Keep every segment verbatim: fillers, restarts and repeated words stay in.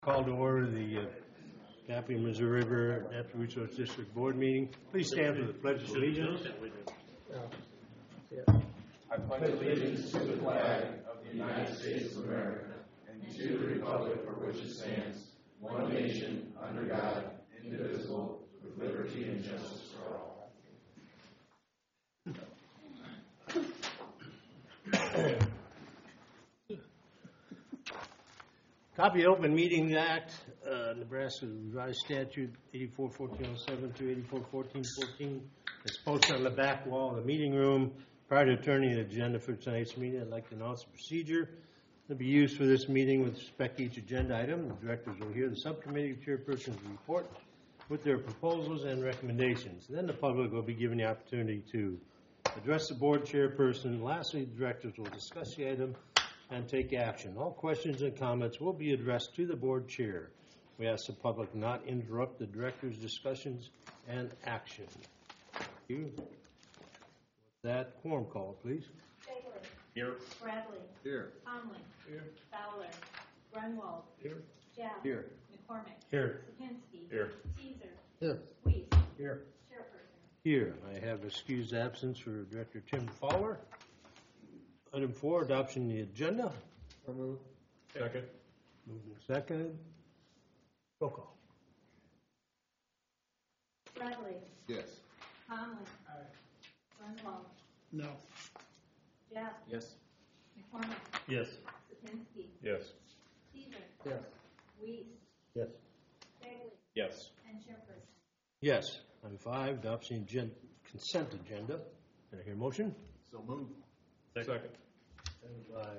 Call to order the uh, Gaffney Missouri River Natural Resource District Board meeting. Please stand for the Pledge of Allegiance. I pledge allegiance to the flag of the United States of America and to the republic for which it stands, one nation, under God, indivisible, with liberty and justice for all. Copy of Open Meeting Act, uh, Nebraska Revised Statute eighty-four fourteen oh seven to eighty-four fourteen fourteen. It's posted on the back wall of the meeting room. Prior to turning the agenda for tonight's meeting, I'd like to announce the procedure to be used for this meeting with respect to each agenda item. The directors will hear the subcommittee chairperson's report with their proposals and recommendations. Then the public will be given the opportunity to address the board chairperson. Lastly, the directors will discuss the item and take action. All questions and comments will be addressed to the board chair. We ask the public not interrupt the director's discussions and action. Thank you. With that, quorum call, please. Bailey. Here. Bradley. Here. Conley. Here. Fowler. Grunwald. Here. Jeff. Here. McCormick. Here. Sapinski. Here. Teaser. Here. Weiss. Here. Chairperson. Here. I have excused absence for Director Tim Fowler. Item four, adoption of the agenda. So moved. Second. Moved and seconded. Roll call. Bradley. Yes. Conley. Grunwald. No. Jeff. Yes. McCormick. Yes. Sapinski. Yes. Teaser. Yes. Weiss. Yes. Bailey. Yes. And Chairperson. Yes. Item five, adoption of gen- consent agenda. Can I hear a motion? So moved. Second. Seconded by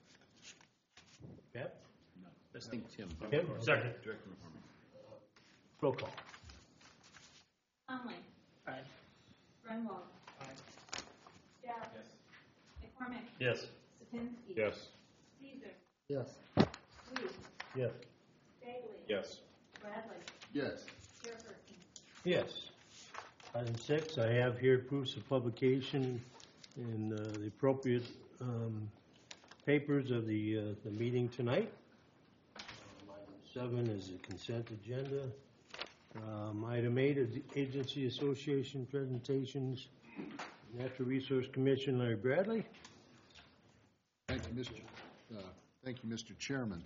Pat. I think Tim. Tim? Second. Director McCormick. Roll call. Conley. Aye. Grunwald. Aye. Jeff. Yes. McCormick. Yes. Sapinski. Yes. Teaser. Yes. Weiss. Yes. Bailey. Yes. Bradley. Yes. Chairperson. Yes. Item six, I have here proofs of publication in uh, the appropriate um, papers of the uh, the meeting tonight. Um, item seven is the consent agenda. Um, item eight is the Agency Association presentations. Natural Resource Commission, Larry Bradley. Thank you, Mister Uh, thank you, Mister Chairman.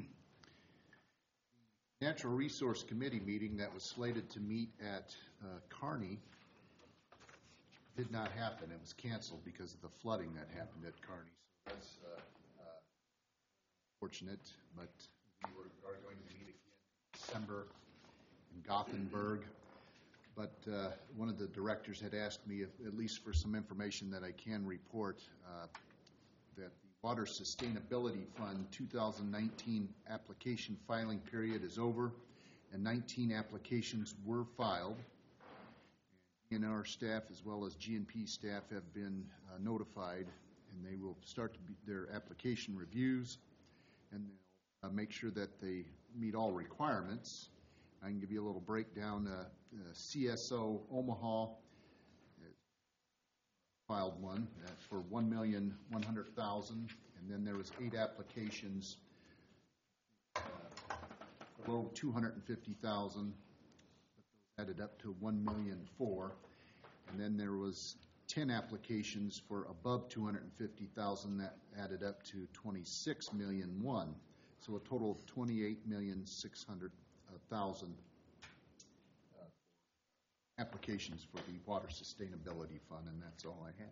Natural Resource Committee meeting that was slated to meet at uh, Kearney did not happen. It was canceled because of the flooding that happened at Kearney. So that's uh, uh, fortunate, but we were, are going to meet again in December in Gothenburg. But uh, one of the directors had asked me, if, at least for some information that I can report, uh, that the Water Sustainability Fund two thousand nineteen application filing period is over, and nineteen applications were filed. And our staff, as well as G and P staff, have been uh, notified, and they will start to be their application reviews, and they'll uh, make sure that they meet all requirements. I can give you a little breakdown. Uh, uh, C S O Omaha filed one uh, for one million one hundred thousand dollars, and then there was eight applications uh, below two hundred fifty thousand dollars, but those added up to one million four hundred thousand dollars, and then there was ten applications for above two hundred fifty thousand dollars that added up to twenty-six million one hundred thousand dollars, so a total of twenty-eight million six hundred thousand dollars applications for the Water Sustainability Fund, and that's all I have.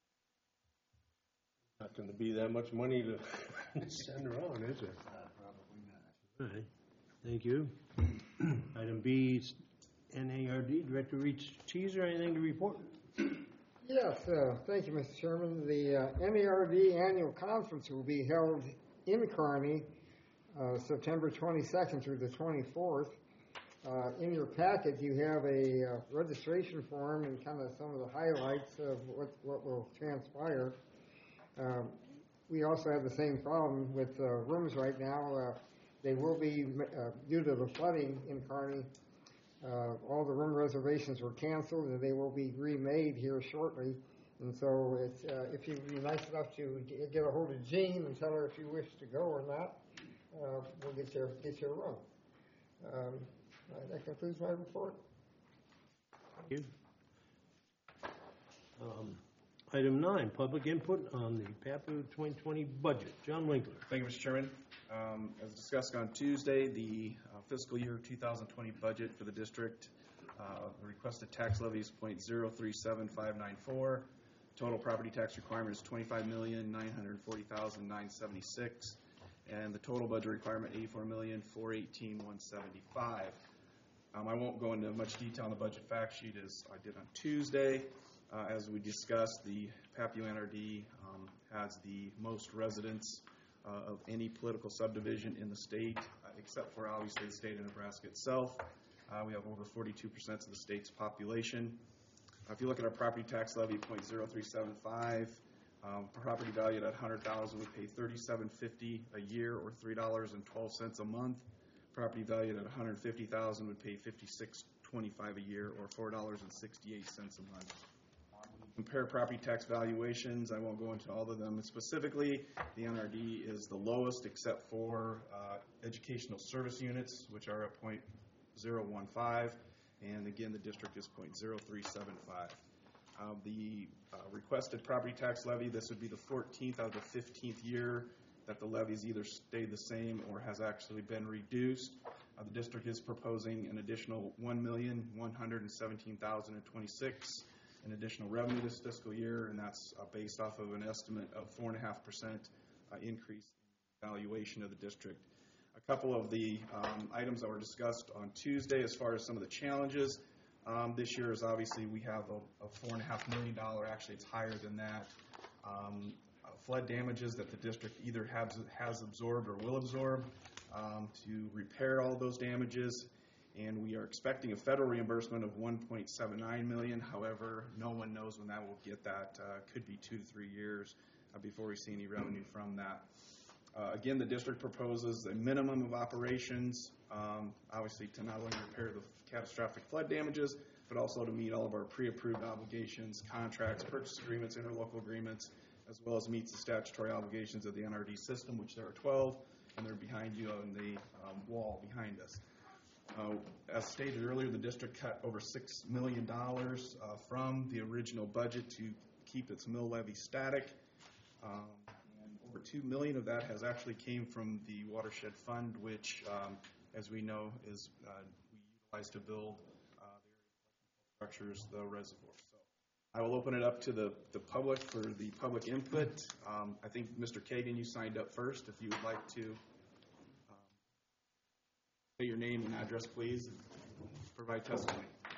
Not going to be that much money to send around, is there? Uh, probably not. All right. Thank you. Item B, N A R D, Director Reach Teaser, anything to report? Yes, uh, thank you, Mister Chairman. The uh, N A R D annual conference will be held in Kearney uh, September twenty-second through the twenty-fourth. Uh, in your packet, you have a uh, registration form and kind of some of the highlights of what, what will transpire. Um, we also have the same problem with uh, rooms right now. Uh, they will be, uh, due to the flooding in Kearney, uh, all the room reservations were canceled, and they will be remade here shortly. And so it's, uh, if you'd be nice enough to get a hold of Jean and tell her if you wish to go or not, uh, we'll get you, get you a room. Um, uh, That concludes my report. Thank you. Um, Item nine, public input on the P A P U twenty twenty budget. John Winkler. Thank you, Mister Chairman. Um, As discussed on Tuesday, the uh, fiscal year two thousand twenty budget for the district, uh, the requested tax levy is point zero three seven five nine four. Total property tax requirement is twenty-five million nine hundred forty thousand nine hundred seventy-six, and the total budget requirement eighty-four million four hundred eighteen thousand one hundred seventy-five. Um, I won't go into much detail on the budget fact sheet as I did on Tuesday. Uh, as we discussed, the P A P U N R D um, has the most residents uh, of any political subdivision in the state, uh, except for obviously the state of Nebraska itself. Uh, we have over forty-two percent of the state's population. Uh, if you look at our property tax levy, point zero three seven five, um, property valued at one hundred thousand dollars, we pay thirty-seven fifty a year, or three dollars and twelve cents a month. Property valued at one hundred fifty thousand dollars would pay fifty-six twenty-five a year, or four dollars and sixty-eight cents a month. Compare property tax valuations. I won't go into all of them specifically. The N R D is the lowest except for uh, educational service units, which are at point zero one five, and again the district is point zero three seven five. Uh, the uh, requested property tax levy, this would be the fourteenth out of the fifteenth year that the levies either stayed the same or has actually been reduced. Uh, the district is proposing an additional one million one hundred seventeen thousand twenty-six in additional revenue this fiscal year, and that's uh, based off of an estimate of four point five percent uh, increase in valuation of the district. A couple of the um, items that were discussed on Tuesday as far as some of the challenges um, this year is obviously we have a, a four point five million dollars, actually it's higher than that, um, uh, flood damages that the district either has, has absorbed or will absorb um, to repair all those damages. And we are expecting a federal reimbursement of one point seven nine million dollars. However, no one knows when that will get that. Uh, could be two to three years uh, before we see any revenue from that. Uh, again, the district proposes a minimum of operations, um, obviously to not only repair the catastrophic flood damages, but also to meet all of our pre-approved obligations, contracts, purchase agreements, interlocal agreements, as well as meets the statutory obligations of the N R D system, which there are twelve, and they're behind you on the um, wall behind us. Uh, as stated earlier, the district cut over six million dollars uh, from the original budget to keep its mill levy static. Um, and over two million dollars of that has actually came from the watershed fund, which, um, as we know, is uh, we utilize to build uh, the structures, the reservoir. So I will open it up to the, the public for the public input. Um, I think, Mister Kagan, you signed up first. If you would like to say your name and address, please, and provide testimony.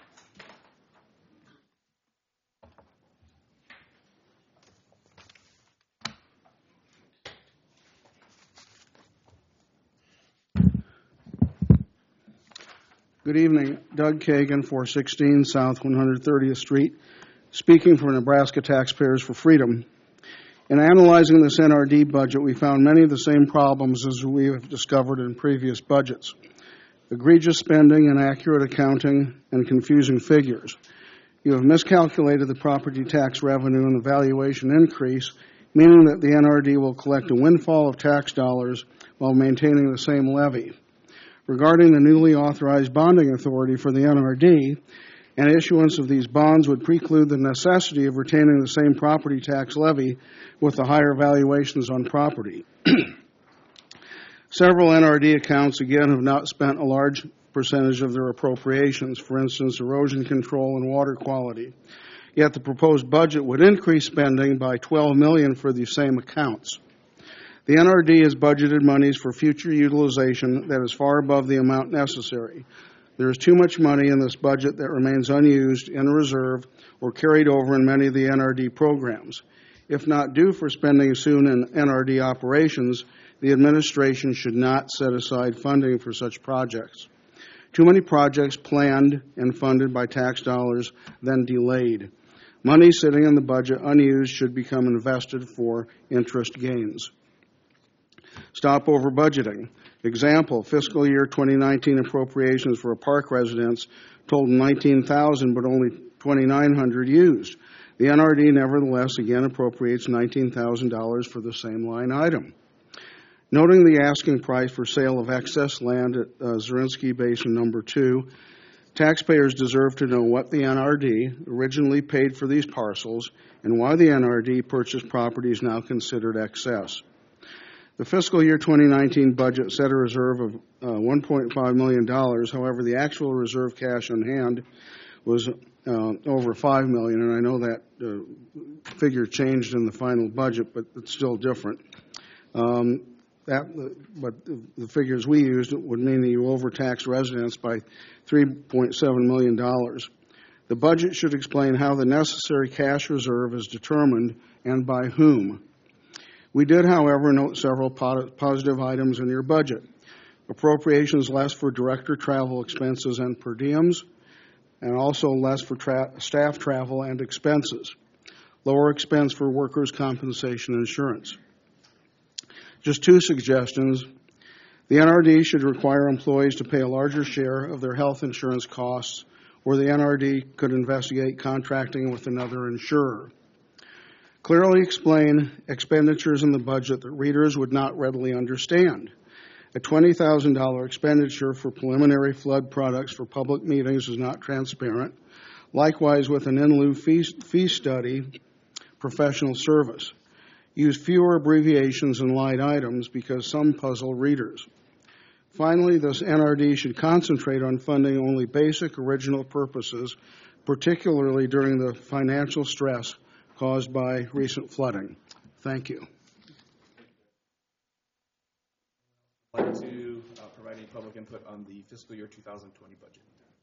Good evening. Doug Kagan, four sixteen South one hundred thirtieth Street, speaking for Nebraska Taxpayers for Freedom. In analyzing this N R D budget, we found many of the same problems as we have discovered in previous budgets. Egregious spending, inaccurate accounting, and confusing figures. You have miscalculated the property tax revenue and the valuation increase, meaning that the N R D will collect a windfall of tax dollars while maintaining the same levy. Regarding the newly authorized bonding authority for the N R D, an issuance of these bonds would preclude the necessity of retaining the same property tax levy with the higher valuations on property. Several N R D accounts, again, have not spent a large percentage of their appropriations, for instance, erosion control and water quality. Yet the proposed budget would increase spending by twelve million dollars for these same accounts. The N R D has budgeted monies for future utilization that is far above the amount necessary. There is too much money in this budget that remains unused, in reserve, or carried over in many of the N R D programs. If not due for spending soon in N R D operations, the administration should not set aside funding for such projects. Too many projects planned and funded by tax dollars, then delayed. Money sitting in the budget unused should become invested for interest gains. Stop over budgeting. Example, fiscal year twenty nineteen appropriations for a park residence totaled nineteen thousand dollars, but only twenty-nine hundred dollars used. The N R D nevertheless again appropriates nineteen thousand dollars for the same line item. Noting the asking price for sale of excess land at uh, Zerinsky Basin Number Two, taxpayers deserve to know what the N R D originally paid for these parcels and why the N R D purchased properties now considered excess. The fiscal year twenty nineteen budget set a reserve of uh, one point five million dollars. However, the actual reserve cash on hand was uh, over five million dollars, and I know that uh, figure changed in the final budget, but it's still different. Um, that, but the figures we used would mean that you overtaxed residents by three point seven million dollars. The budget should explain how the necessary cash reserve is determined and by whom. We did, however, note several positive items in your budget. Appropriations less for director travel expenses and per diems, and also less for tra- staff travel and expenses. Lower expense for workers' compensation insurance. Just two suggestions. The N R D should require employees to pay a larger share of their health insurance costs, or the N R D could investigate contracting with another insurer. Clearly explain expenditures in the budget that readers would not readily understand. A twenty thousand dollars expenditure for preliminary flood products for public meetings is not transparent. Likewise, with an in lieu fee, fee study, professional service. Use fewer abbreviations and line items because some puzzle readers. Finally, this N R D should concentrate on funding only basic original purposes, particularly during the financial stress caused by recent flooding. Thank you. I'd like to uh, provide any public input on the fiscal year two thousand twenty budget.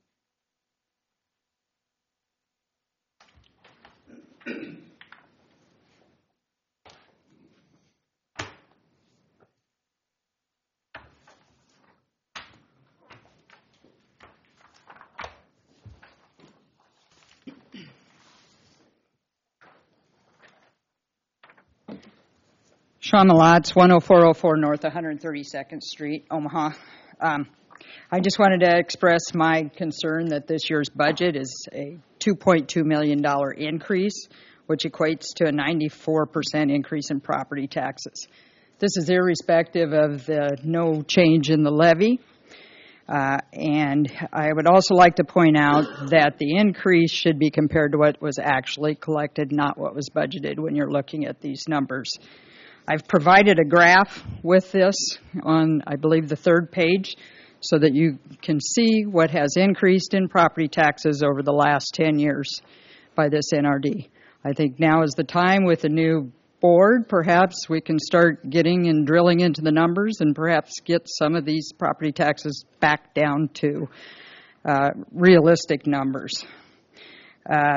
Sean Malotz, one oh four oh four North one hundred thirty-second Street, Omaha. Um, I just wanted to express my concern that this year's budget is a two point two million dollars increase, which equates to a ninety-four percent increase in property taxes. This is irrespective of the no change in the levy. Uh, and I would also like to point out that the increase should be compared to what was actually collected, not what was budgeted when you're looking at these numbers. I've provided a graph with this on, I believe, the third page so that you can see what has increased in property taxes over the last ten years by this N R D. I think now is the time with the new board. Perhaps we can start getting and drilling into the numbers and perhaps get some of these property taxes back down to uh, realistic numbers. Uh,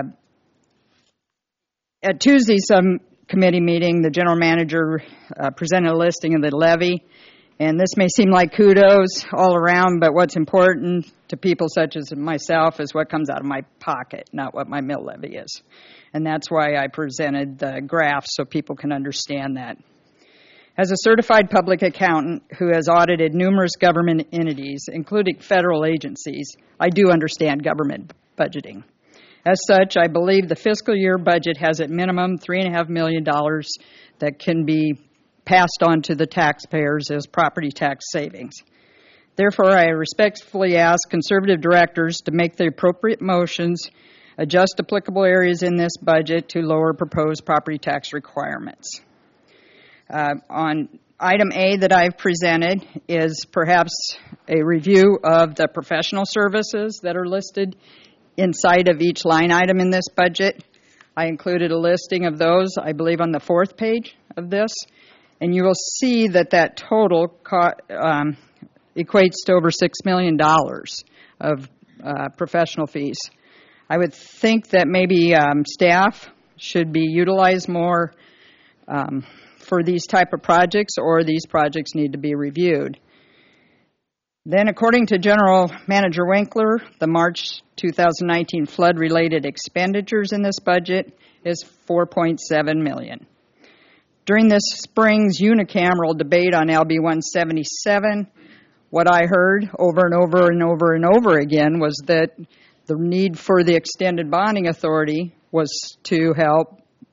at Tuesday, some committee meeting, the general manager uh, presented a listing of the levy, and this may seem like kudos all around, but what's important to people such as myself is what comes out of my pocket, not what my mill levy is. And that's why I presented the graph so people can understand that. As a certified public accountant who has audited numerous government entities, including federal agencies, I do understand government budgeting. As such, I believe the fiscal year budget has at minimum three point five million dollars that can be passed on to the taxpayers as property tax savings. Therefore, I respectfully ask conservative directors to make the appropriate motions, adjust applicable areas in this budget to lower proposed property tax requirements. Uh, on item A that I've presented is perhaps a review of the professional services that are listed inside of each line item in this budget. I included a listing of those, I believe, on the fourth page of this, and you will see that that total co- um, equates to over six million dollars of uh, professional fees. I would think that maybe um, staff should be utilized more um, for these type of projects, or these projects need to be reviewed. Then, according to General Manager Winkler, the March two thousand nineteen flood-related expenditures in this budget is four point seven million dollars. During this spring's unicameral debate on L B one seventy-seven, what I heard over and over and over and over again was that the need for the extended bonding authority was to help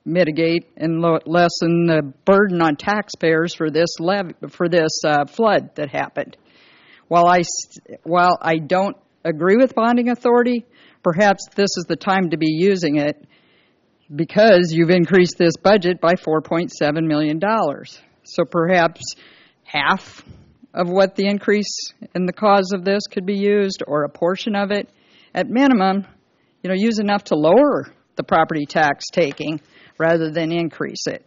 mitigate and lo- lessen the burden on taxpayers for this lev- for this uh, flood that happened. While I, while I don't agree with bonding authority, perhaps this is the time to be using it because you've increased this budget by four point seven million dollars. So perhaps half of what the increase in the cause of this could be used, or a portion of it. At minimum, you know, use enough to lower the property tax taking rather than increase it.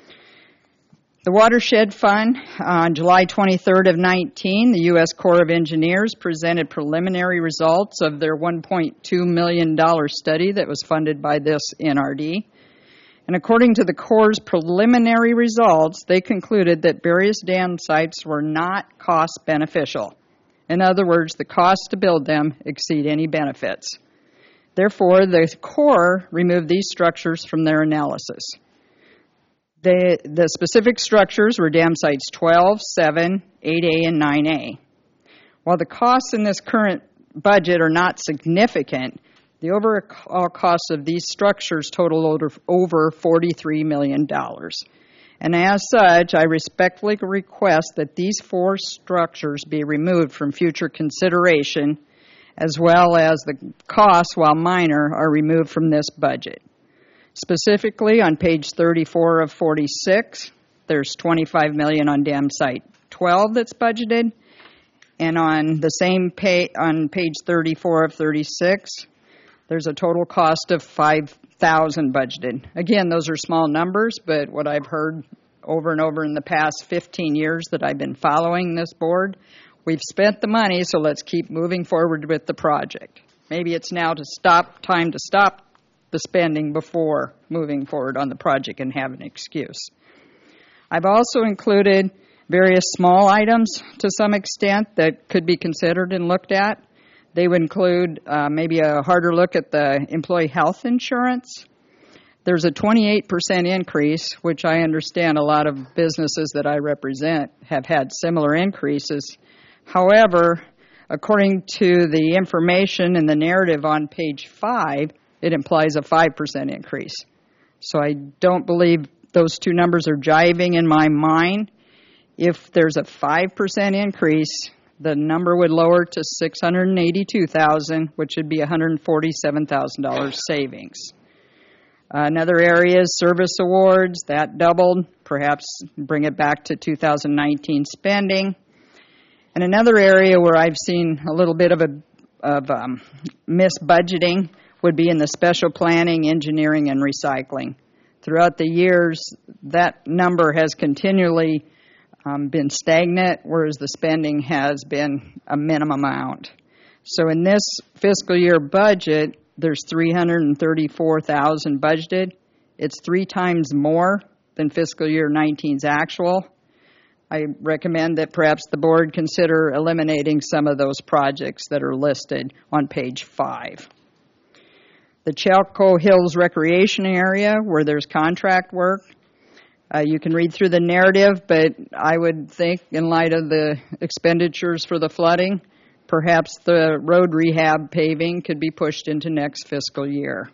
The Watershed Fund, on July twenty-third of nineteen, the U S Corps of Engineers presented preliminary results of their one point two million dollars study that was funded by this N R D. And according to the Corps' preliminary results, they concluded that various dam sites were not cost beneficial. In other words, the costs to build them exceed any benefits. Therefore, the Corps removed these structures from their analysis. The, the specific structures were dam sites twelve, seven, eight A, and nine A. While the costs in this current budget are not significant, the overall cost of these structures total over, over forty-three million dollars. And as such, I respectfully request that these four structures be removed from future consideration, as well as the costs, while minor, are removed from this budget. Specifically, on page thirty-four of forty-six, there's twenty-five million dollars on dam site twelve that's budgeted, and on the same page, on page thirty-four of thirty-six, there's a total cost of five thousand dollars budgeted. Again, those are small numbers, but what I've heard over and over in the past fifteen years that I've been following this board, we've spent the money, so let's keep moving forward with the project. Maybe it's now to stop, time to stop the spending before moving forward on the project and have an excuse. I've also included various small items to some extent that could be considered and looked at. They would include uh, maybe a harder look at the employee health insurance. There's a twenty-eight percent increase, which I understand a lot of businesses that I represent have had similar increases. However, according to the information in the narrative on page five, it implies a five percent increase. So I don't believe those two numbers are jiving in my mind. If there's a five percent increase, the number would lower to six hundred eighty-two thousand dollars, which would be one hundred forty-seven thousand dollars savings. Another area is service awards. That doubled, perhaps bring it back to two thousand nineteen spending. And another area where I've seen a little bit of a of um, misbudgeting would be in the special planning, engineering, and recycling. Throughout the years, that number has continually um, been stagnant, whereas the spending has been a minimum amount. So in this fiscal year budget, there's three hundred thirty-four thousand dollars budgeted. It's three times more than fiscal year nineteen's actual. I recommend that perhaps the board consider eliminating some of those projects that are listed on page five. The Chalco Hills Recreation Area, where there's contract work, uh, you can read through the narrative, but I would think in light of the expenditures for the flooding, perhaps the road rehab paving could be pushed into next fiscal year.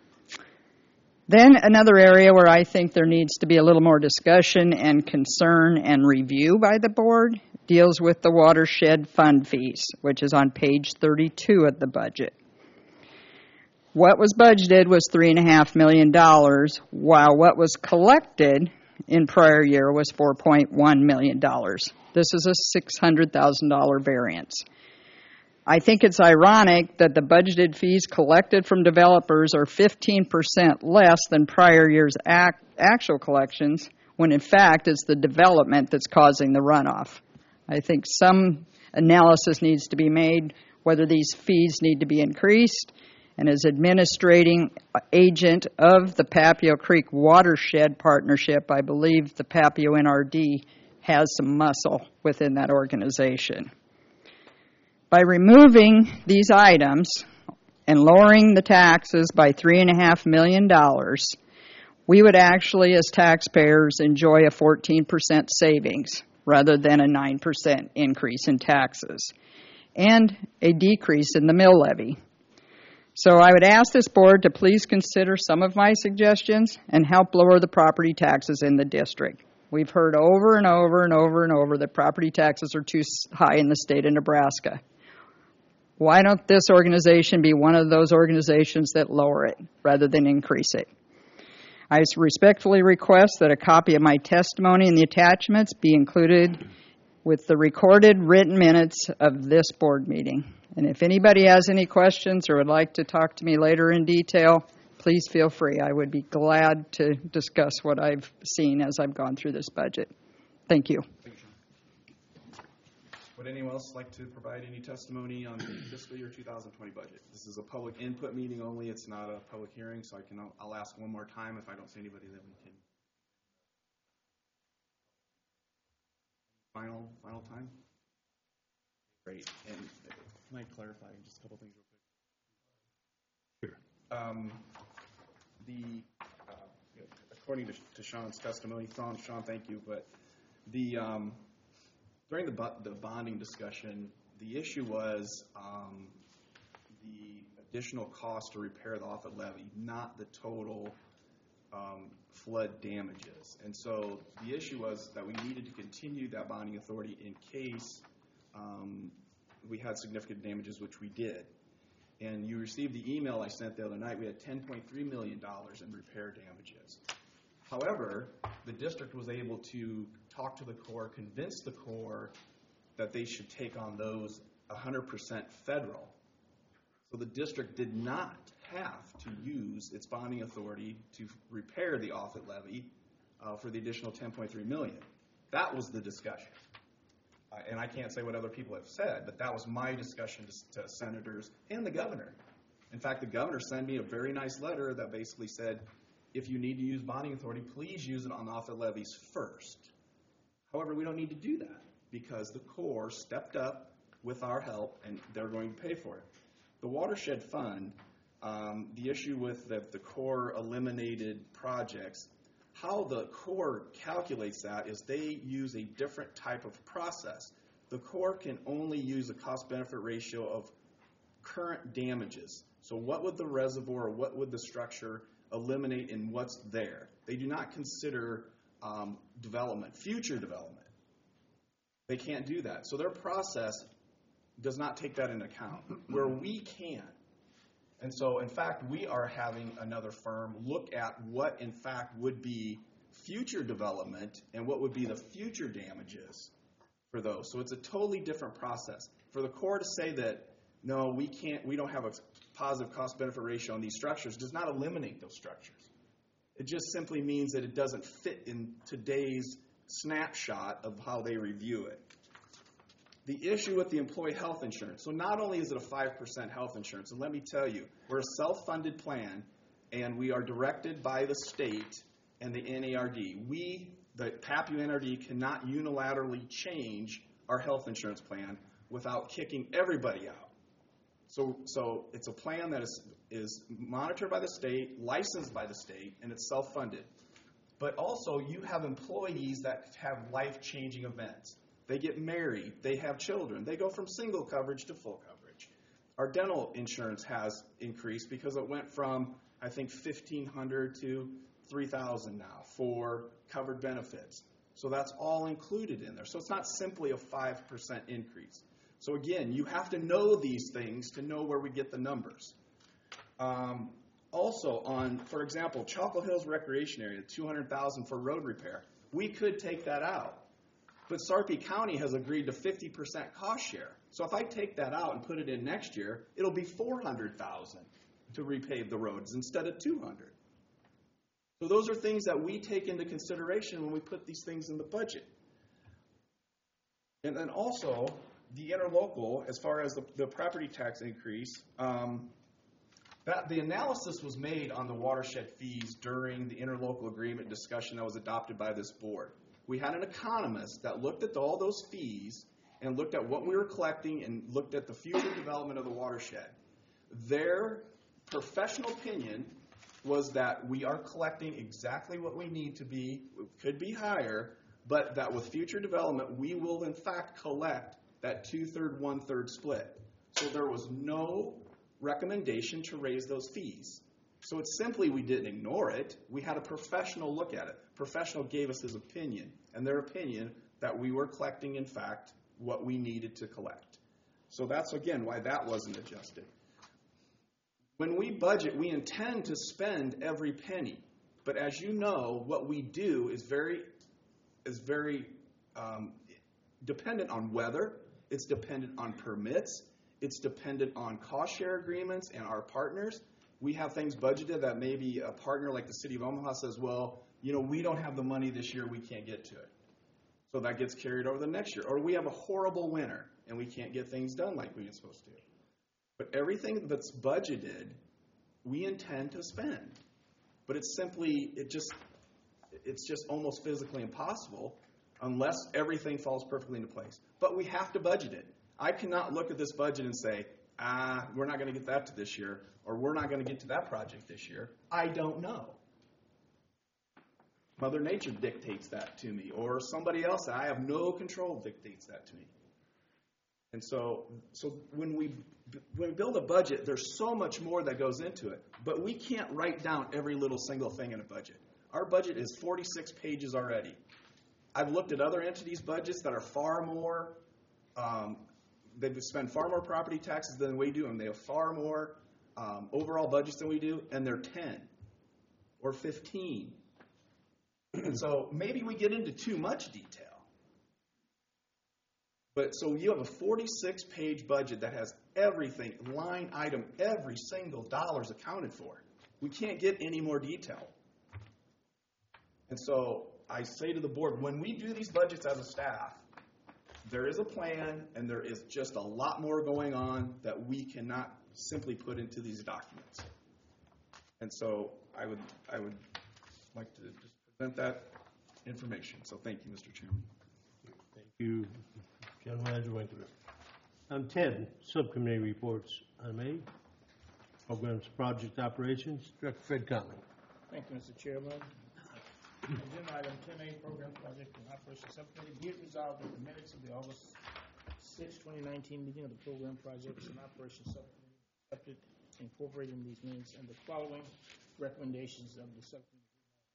Then another area where I think there needs to be a little more discussion and concern and review by the board deals with the watershed fund fees, which is on page thirty-two of the budget. What was budgeted was three point five million dollars, while what was collected in prior year was four point one million dollars. This is a six hundred thousand dollars variance. I think it's ironic that the budgeted fees collected from developers are fifteen percent less than prior year's act, actual collections, when in fact it's the development that's causing the runoff. I think some analysis needs to be made whether these fees need to be increased, and as administrating agent of the Papio Creek Watershed Partnership, I believe the Papio N R D has some muscle within that organization. By removing these items and lowering the taxes by three point five million dollars, we would actually, as taxpayers, enjoy a fourteen percent savings rather than a nine percent increase in taxes, and a decrease in the mill levy. So I would ask this board to please consider some of my suggestions and help lower the property taxes in the district. We've heard over and over and over and over that property taxes are too high in the state of Nebraska. Why don't this organization be one of those organizations that lower it rather than increase it? I respectfully request that a copy of my testimony and the attachments be included with the recorded written minutes of this board meeting. And if anybody has any questions or would like to talk to me later in detail, please feel free. I would be glad to discuss what I've seen as I've gone through this budget. Thank you. Thank you, Sean. Would anyone else like to provide any testimony on the fiscal year two thousand twenty budget? This is a public input meeting only. It's not a public hearing, so I can, I'll ask one more time if I don't see anybody that we can. Final, final time? Great. And can I clarify just a couple things real quick? Sure. Um, the, uh, according to, to Sean's testimony, Sean, Sean, thank you, but the, um, during the, the bonding discussion, the issue was um, the additional cost to repair the Offutt levee, not the total um, flood damages. And so the issue was that we needed to continue that bonding authority in case um, we had significant damages, which we did. And you received the email I sent the other night. We had ten point three million dollars in repair damages. However, the district was able to talk to the Corps, convince the Corps that they should take on those one hundred percent federal. So the district did not have to use its bonding authority to repair the Offutt levee uh, for the additional ten point three million dollars. That was the discussion. Uh, and I can't say what other people have said, but that was my discussion to, to senators and the governor. In fact, the governor sent me a very nice letter that basically said, if you need to use bonding authority, please use it on Offutt levees first. However, we don't need to do that because the Corps stepped up with our help, and they're going to pay for it. The watershed fund, um, the issue with the, the Corps eliminated projects, how the Corps calculates that is they use a different type of process. The Corps can only use a cost-benefit ratio of current damages. So what would the reservoir, or what would the structure eliminate in what's there? They do not consider um, development, future development. They can't do that. So their process does not take that into account, where we can. And so, in fact, we are having another firm look at what, in fact, would be future development and what would be the future damages for those. So it's a totally different process. For the Corps to say that, no, we can't, we don't have a positive cost-benefit ratio on these structures does not eliminate those structures. It just simply means that it doesn't fit in today's snapshot of how they review it. The issue with the employee health insurance. So not only is it a five percent health insurance, and let me tell you, we're a self-funded plan, and we are directed by the state and the N A R D. We, the P A P U N R D, cannot unilaterally change our health insurance plan without kicking everybody out. So, so it's a plan that is, is monitored by the state, licensed by the state, and it's self-funded. But also, you have employees that have life-changing events. They get married, they have children, they go from single coverage to full coverage. Our dental insurance has increased because it went from, I think, fifteen hundred dollars to three thousand dollars now for covered benefits. So that's all included in there. So it's not simply a five percent increase. So again, you have to know these things to know where we get the numbers. Um, also on, for example, Chapel Hills Recreation Area, two hundred thousand dollars for road repair. We could take that out. But Sarpy County has agreed to fifty percent cost share. So if I take that out and put it in next year, it'll be four hundred thousand dollars to repave the roads instead of two hundred thousand dollars. So those are things that we take into consideration when we put these things in the budget. And then also, the interlocal, as far as the, the property tax increase, um, that the analysis was made on the watershed fees during the interlocal agreement discussion that was adopted by this board. We had an economist that looked at all those fees and looked at what we were collecting and looked at the future development of the watershed. Their professional opinion was that we are collecting exactly what we need to be, it could be higher, but that with future development, we will in fact collect that two-third, one-third split. So there was no recommendation to raise those fees. So it's simply we didn't ignore it. We had a professional look at it. Professional gave us his opinion, and their opinion that we were collecting, in fact, what we needed to collect. So that's, again, why that wasn't adjusted. When we budget, we intend to spend every penny. But as you know, what we do is very, is very um, dependent on weather. It's dependent on permits. It's dependent on cost share agreements and our partners. We have things budgeted that maybe a partner like the City of Omaha says, well, you know, we don't have the money this year, we can't get to it. So that gets carried over the next year. Or we have a horrible winter and we can't get things done like we were supposed to. But everything that's budgeted, we intend to spend. But it's simply, it just, it's just almost physically impossible unless everything falls perfectly into place. But we have to budget it. I cannot look at this budget and say, ah, we're not going to get that to this year, or we're not going to get to that project this year. I don't know. Mother Nature dictates that to me, or somebody else that I have no control dictates that to me. And so, so when we when we build a budget, there's so much more that goes into it. But we can't write down every little single thing in a budget. Our budget is forty-six pages already. I've looked at other entities' budgets that are far more, um, they spend far more property taxes than we do, and they have far more um, overall budgets than we do, and they're ten or fifteen. And so maybe we get into too much detail. But so you have a forty-six page budget that has everything, line item, every single dollar is accounted for. We can't get any more detail. And so I say to the board, when we do these budgets as a staff, there is a plan and there is just a lot more going on that we cannot simply put into these documents. And so I would I would like to just present that information. So thank you, Mister Chairman. Thank you, General Manager Winkler. On ten, subcommittee reports. Item A, programs, project operations. Director Fred Conley. Thank you, Mister Chairman. Agenda item ten A, program project and operations subcommittee. Be it resolved that the minutes of the August sixth, twenty nineteen meeting of the program projects and operations subcommittee accepted, incorporating these minutes, and the following recommendations of the subcommittee.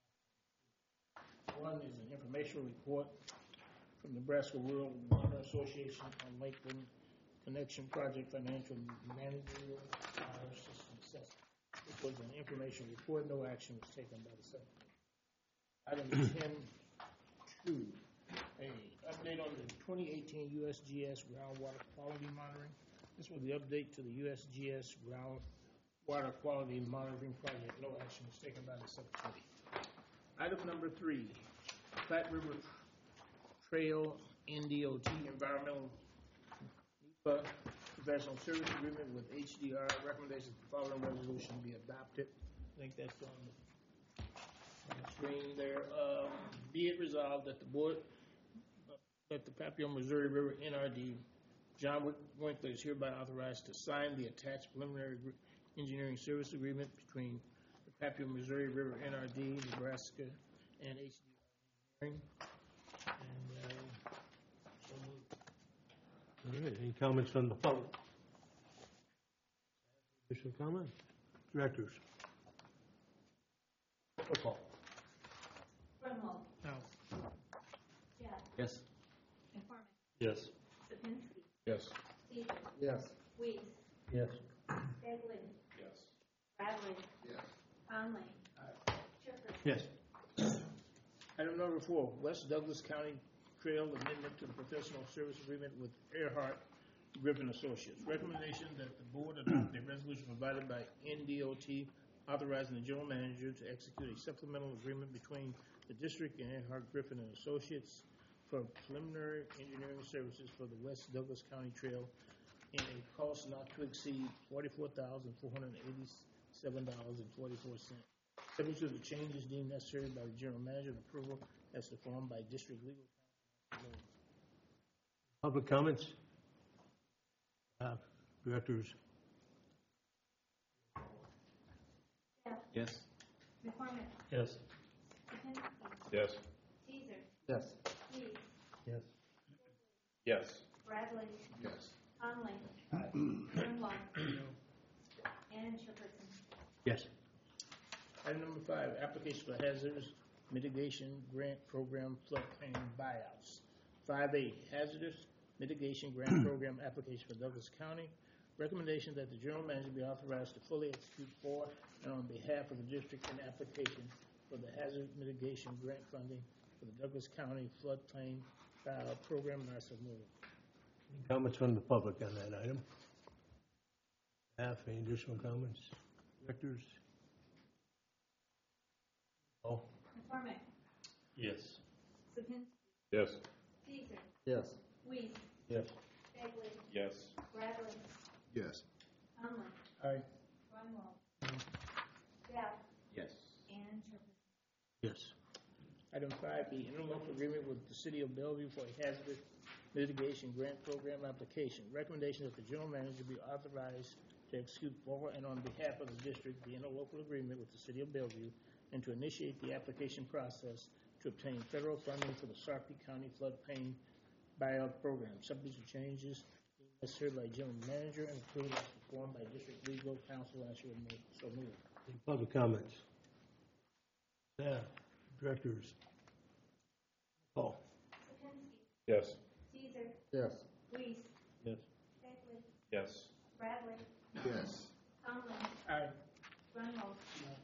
One is an informational report from Nebraska Rural Water Association on Lakeland Connection Project Financial Managerial Water System Assessment. This was an information report. No action was taken by the subcommittee. Item ten two A, update on the twenty eighteen U S G S groundwater quality monitoring. This was the update to the U S G S groundwater quality monitoring project. No action was taken by the subcommittee. Item number three, Platte River Trail N D O T Environmental NEPA Professional Service Agreement with H D R. Recommendations the following resolution be adopted. I think that's on the on the screen there. Um, be it resolved that the board, uh, that the Papillon Missouri River N R D, John Winkler is hereby authorized to sign the attached preliminary engineering service agreement between the Papillon Missouri River N R D, Nebraska, and H D R Engineering. And, uh, so moved. All right, any comments from the public? Additional comment? Directors? Roll call. Brumwell. No. Jeff. Yes. McCormick. Yes. Sapinski. Yes. Caesar. Yes. Weiss. Yes. Bagley. Yes. Bradley. Yes. Conley. Schiffer. Yes. Item number four, West Douglas County Trail Amendment to the Professional Service Agreement with Earhart Griffin Associates. Recommendation that the board adopt a resolution provided by N D O T authorizing the general manager to execute a supplemental agreement between the district and Earhart Griffin and Associates for preliminary engineering services for the West Douglas County Trail in a cost not to exceed forty-four thousand four hundred eighty-seven dollars and forty-four cents. Subject to the changes deemed necessary by the general manager and approval as performed by district legal counsel. Public comments? Uh, Directors? Jeff. Yes. McCormick. Yes. Sapinski. Yes. Caesar. Yes. Weiss. Yes. Yes. Bradley. Yes. Conley. Brumwell. five, application for hazardous mitigation grant program floodplain buyouts. Five A, hazardous mitigation grant program application for Douglas County. Recommendation that the general manager be authorized to fully execute for and on behalf of the district an application for the hazard mitigation grant funding for the Douglas County floodplain buyout program. And I so move. Any comments from the public on that item? Staff, any additional comments? Directors? Oh. McCormick. Yes. Sipinski. Yes. Caesar. Yes. Weiss. Yes. Bagley. Yes. Bradley. Yes. Conlon. Aye. Grunwald. Jeff. Yes. And Jefferson. Yes. Item five E, interlocal agreement with the city of Bellevue for a hazardous mitigation grant program application. Recommendation that the general manager be authorized to execute for and on behalf of the district the interlocal agreement with the city of Bellevue and to initiate the application process to obtain federal funding for the Sarpy County floodplain buyout program, subject to changes necessary by general manager and approved as performed by district legal counsel. I should make so move. Any public comments? Staff, directors? Oh. Sipinski. Yes. Caesar. Yes. Weiss. Yes. Bagley. Yes. Bradley. Yes. Conlon. Aye. Grunwald.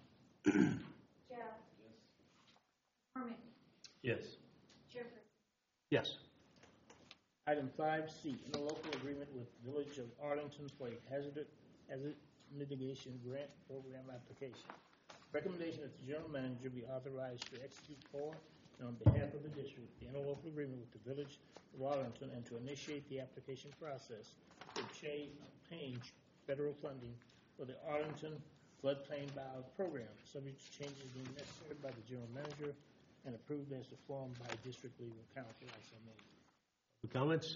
Jeff. McCormick. Yes. Jefferson. Yes. Item five C, interlocal agreement with Village of Arlington for a hazard, hazard mitigation grant program application. Recommendation that the general manager be authorized to execute for and on behalf of the district the interlocal agreement with the Village of Arlington and to initiate the application process to obtain federal funding for the Arlington floodplain buyout program, subject to changes being necessary by the general manager and approved as performed by district legal counsel. I so move. Comments?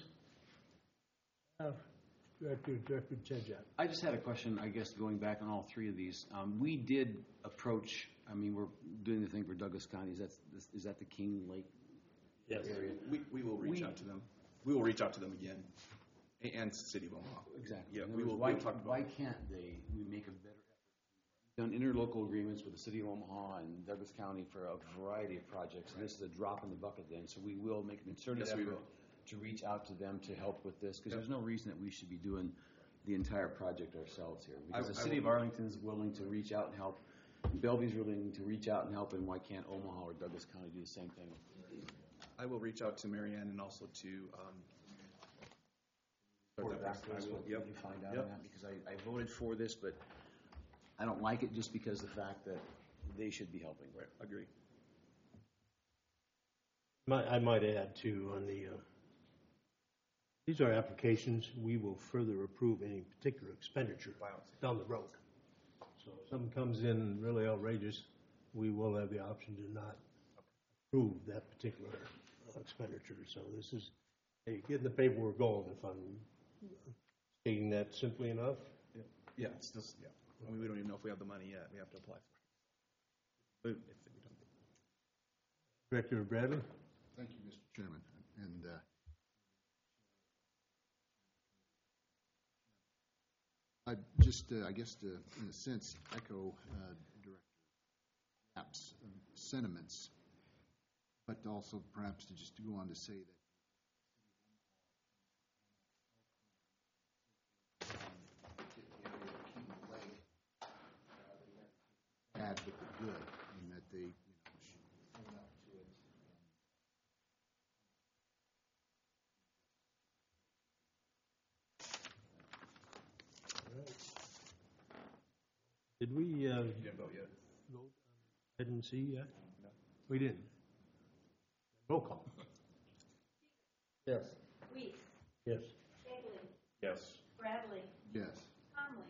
Uh, Director, Director Tenjak. I just had a question, I guess, going back on all three of these. Um, we did approach, I mean, we're doing the thing for Douglas County. Is that, is that the King Lake Yes. area? We, we will reach We- out to them. We will reach out to them again, a- and City of Omaha. Exactly. Yeah, In other we words, will- Why, we'll talk about why it. can't they, we make a better effort? Done interlocal agreements with the City of Omaha and Douglas County for a variety of projects, and this is a drop in the bucket then, so we will make a concerted Yes, we effort will. to reach out to them to help with this, because Yep. there's no reason that we should be doing the entire project ourselves here. Because I- the I City of will- Arlington's willing to reach out and help, Bellevue's willing to reach out and help, and why can't Omaha or Douglas County do the same thing? I will reach out to Marianne and also to, um, Board start of that process. I Actors, will, what yep. you find out Yep. on that, because I, I voted for this, but I don't like it just because of the fact that they should be helping. Right, agree. Might- I might add too, on the, uh, these are applications, we will further approve any particular expenditure down the road. So if something comes in really outrageous, we will have the option to not approve that particular uh, expenditure. So this is, hey, getting the paperwork going, if I'm stating that simply enough. Yeah, yeah, it's just, yeah. I mean, we don't even know if we have the money yet. We have to apply for it. If we don't. Director Bradley? Thank you, Mister Chairman. And uh, I just, uh, I guess, to, in a sense, echo uh, Director Knapp's um, sentiments, but also perhaps to just to go on to say that add with the good, and that they, you know, should own up to it. Did we uh, You didn't vote yet? vote on item C yet? No. We didn't. Roll call. Yes. Weiss. Yes. Bagley. Yes. Bradley. Yes. Conlon.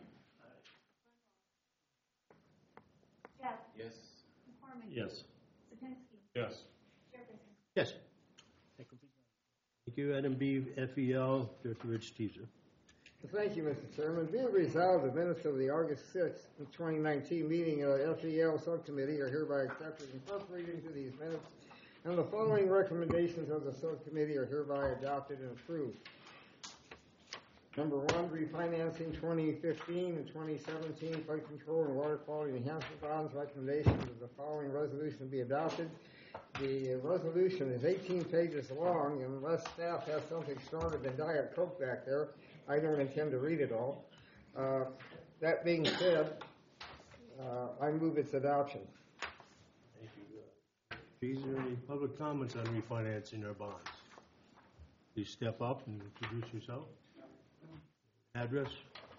Jeff. Yes. McCormick. Yes. Sipinski. Yes. Jefferson. Yes. That completes my Thank you. Item B, F E L, Director Rich Teaser. Thank you, Mister Chairman. Be it resolved, the minutes of the August sixth, twenty nineteen meeting of the F E L Subcommittee are hereby accepted and incorporated into these minutes, and the following recommendations of the subcommittee are hereby adopted and approved. Number one, refinancing twenty fifteen and twenty seventeen flood control and water quality enhancement bonds. Recommendations of the following resolution be adopted. The resolution is eighteen pages long, and unless staff has something stronger than Diet Coke back there, I don't intend to read it all. Uh, that being said, uh, I move its adoption. Thank you. Is there any public comments on refinancing our bonds? Please step up and introduce yourself. Address?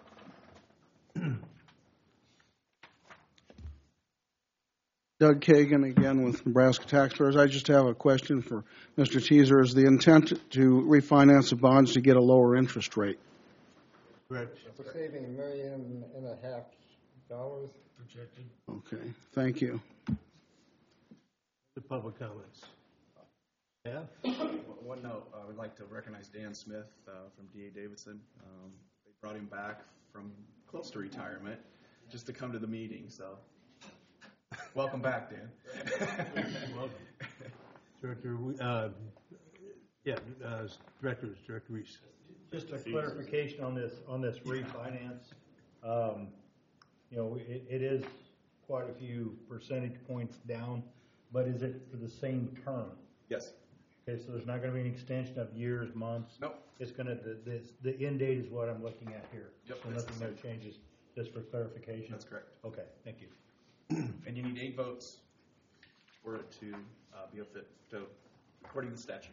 Doug Kagan again with Nebraska Taxpayers. I just have a question for Mister Teaser. Is the intent to refinance the bonds to get a lower interest rate? Correct. We're saving a million and a half dollars. Projected. Okay, thank you. The public comments. Staff? One note, I would like to recognize Dan Smith uh, from D A Davidson. Um, They brought him back from close to retirement just to come to the meeting, so welcome back, Dan. Welcome. Director, uh, yeah, uh, Director, Director Reese. Just a clarification on this, on this refinance. Um, You know, it, it is quite a few percentage points down, but is it for the same term? Yes. Okay, so there's not gonna be an extension of years, months? Nope. It's gonna, the, the, the end date is what I'm looking at here. Yep, So it's the nothing there changes, just for clarification? That's correct. Okay, thank you. And you need eight votes for it to uh, be a fit, to, according to the statute.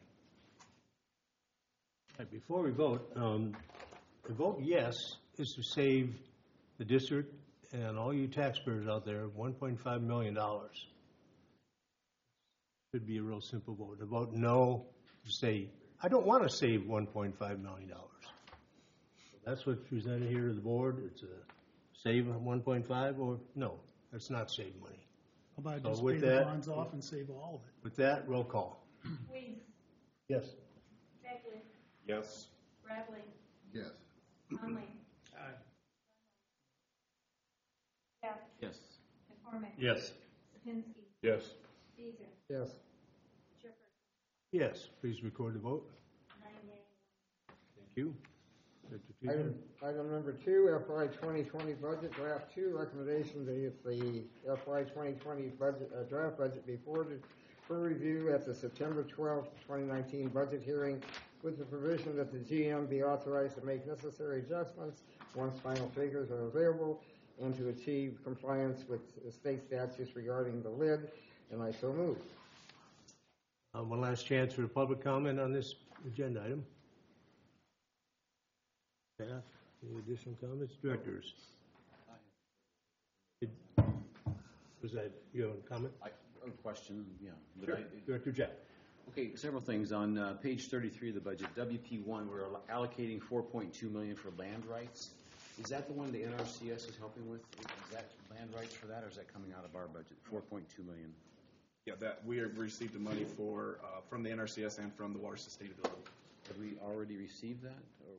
All right, before we vote, um, the vote yes is to save the district and all you taxpayers out there one point five million dollars. Should be a real simple vote. The vote no to say, I don't want to save one point five million dollars. That's what's presented here to the board. It's a save one point five or no, that's not save money. How about So just with pay the that- bonds off and save all of it? With that, roll call. Weeds. Yes. Beckley. Yes. Bradley. Yes. Conley. Aye. Jeff. Yes. McCormick. Yes. Sapinski. Yes. Caesar. Yes. Shepherd. Yes, please record the vote. Nine yeas. Thank you. Director Teaser. Item, item number two, F Y twenty twenty budget, draft two, recommendation that if the F Y twenty twenty budget, uh, draft budget be forwarded for review at the September twelfth, twenty nineteen budget hearing with the provision that the G M be authorized to make necessary adjustments once final figures are available and to achieve compliance with state statutes regarding the lid, and I so move. Uh, One last chance for public comment on this agenda item. Staff, any additional comments? Directors? Did- Was that, you have a comment? I, a question, yeah. but Sure. I- Director Jack? Okay, several things. On uh, page thirty-three of the budget, W P one, we're allocating four point two million dollars for land rights. Is that the one the N R C S is helping with? Is that land rights for that, or is that coming out of our budget, four point two million dollars? Yeah, that, we have received the money for, uh, from the N R C S and from the water sustainability. Have we already received that, or?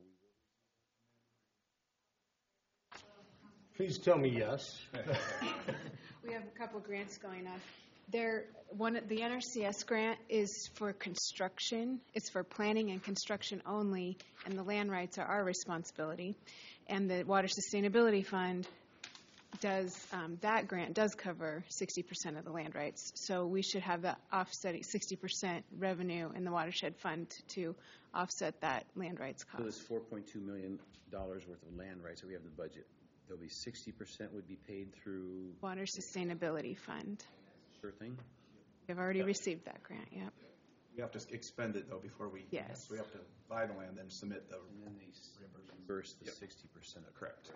Please tell me yes. We have a couple grants going on. There, one, the N R C S grant is for construction. It's for planning and construction only, and the land rights are our responsibility. And the Water Sustainability Fund does, um, that grant does cover sixty percent of the land rights. So we should have the offsetting sixty percent revenue in the watershed fund to offset that land rights So cost. there's four point two million dollars worth of land rights that we have in the budget. There'll be sixty percent would be paid through, Water Sustainability Fund. sure thing? We've already Yeah. received that grant, yep. We have to expend it, though, before we. Yes. So we have to buy the land, then submit the. And then they s- reimburse the Yep. sixty percent. Correct.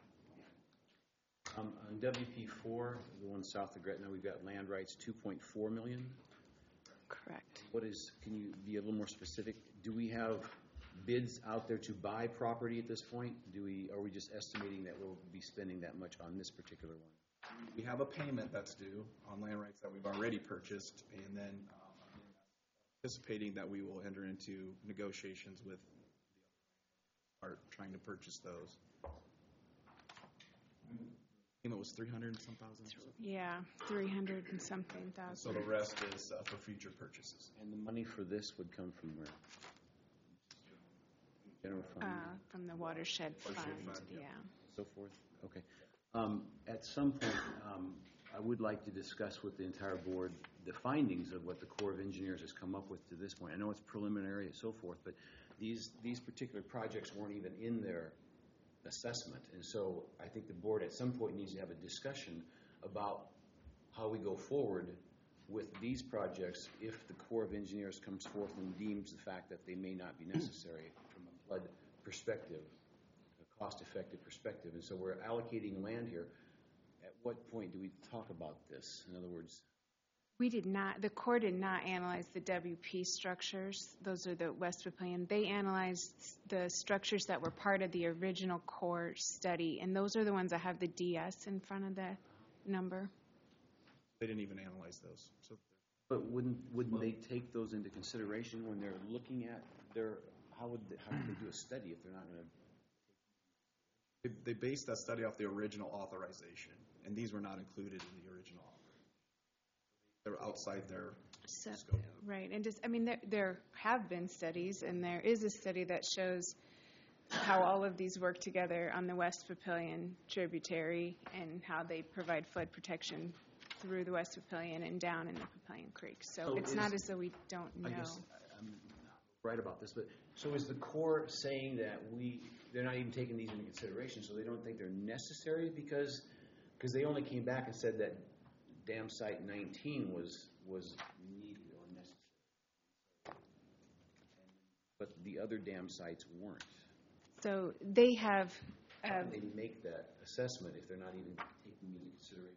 Um, on W P four, the one south of Gretna, we've got land rights, two point four million. Correct. What is, can you be a little more specific? Do we have bids out there to buy property at this point? Do we, are we just estimating that we'll be spending that much on this particular one? We have a payment that's due on land rights that we've already purchased, and then um, anticipating that we will enter into negotiations with are trying to purchase those. Payment was three hundred and some thousand. Yeah, three hundred and something So thousand. the rest is uh, for future purchases. And the money for this would come from where? General uh, fund, from the watershed Watershed fund, fund, yeah. yeah. so forth? Okay. Um, At some point, um, I would like to discuss with the entire board the findings of what the Corps of Engineers has come up with to this point. I know it's preliminary and so forth, but these, these particular projects weren't even in their assessment. And so I think the board at some point needs to have a discussion about how we go forward with these projects if the Corps of Engineers comes forth and deems the fact that they may not be necessary from a flood perspective, a cost-effective perspective. And so we're allocating land here. At what point do we talk about this? In other words, We did not, the Corps did not analyze the W P structures. Those are the West Papillion. They analyzed the structures that were part of the original Corps study, and those are the ones that have the D S in front of the number. They didn't even analyze those. So but wouldn't, wouldn't they take those into consideration when they're looking at their, how would they, how would they do a study if they're not going to? they, they based that study off the original authorization, and these were not included in the original. They're outside their So, scope. right, and just, I mean, there, there have been studies, and there is a study that shows how all of these work together on the West Papillion tributary and how they provide flood protection through the West Papillion and down in the Papillion Creek. So So it's is- not as though we don't know. I guess I'm not right about this, but so is the Corps saying that we, they're not even taking these into consideration, so they don't think they're necessary because, because they only came back and said that dam site nineteen was, was needed or necessary. But the other dam sites weren't. So they have, How um, can they make that assessment if they're not even taking into consideration?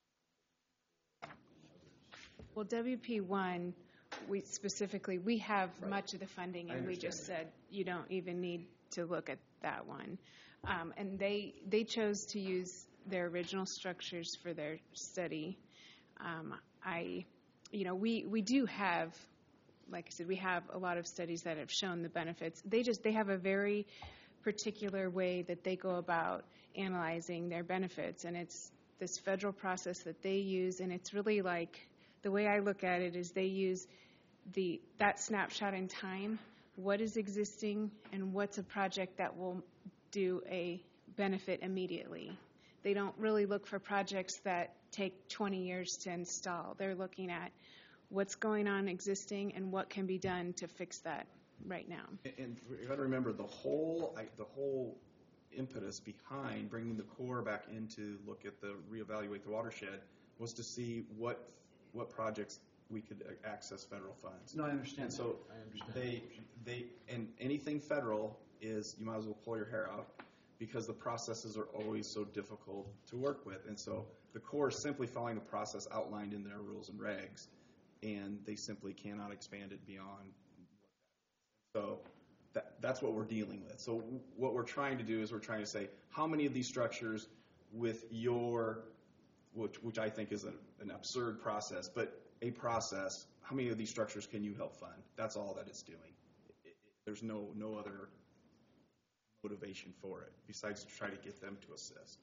well, W P one, we specifically, we have Right. much of the funding, I and we just understand said, you don't even need to look at that one. Um, and they, they chose to use their original structures for their study. Um, I, you know, we, we do have, like I said, we have a lot of studies that have shown the benefits. They just, they have a very particular way that they go about analyzing their benefits, and it's this federal process that they use, and it's really like, the way I look at it is they use the, that snapshot in time, what is existing, and what's a project that will do a benefit immediately. They don't really look for projects that take twenty years to install. They're looking at what's going on existing and what can be done to fix that right now. And, and you got to remember the whole I, the whole impetus behind bringing the Corps back in to look at the reevaluate the watershed was to see what what projects we could access federal funds. No, I understand. And so I understand. they they and anything federal is you might as well pull your hair out because the processes are always so difficult to work with. And so the Corps is simply following the process outlined in their rules and regs, and they simply cannot expand it beyond. So that, that's what we're dealing with. So what we're trying to do is we're trying to say how many of these structures with your, which, which I think is a, an absurd process, but a process, how many of these structures can you help fund? That's all that it's doing. It, it, there's no, no other motivation for it besides to try to get them to assist.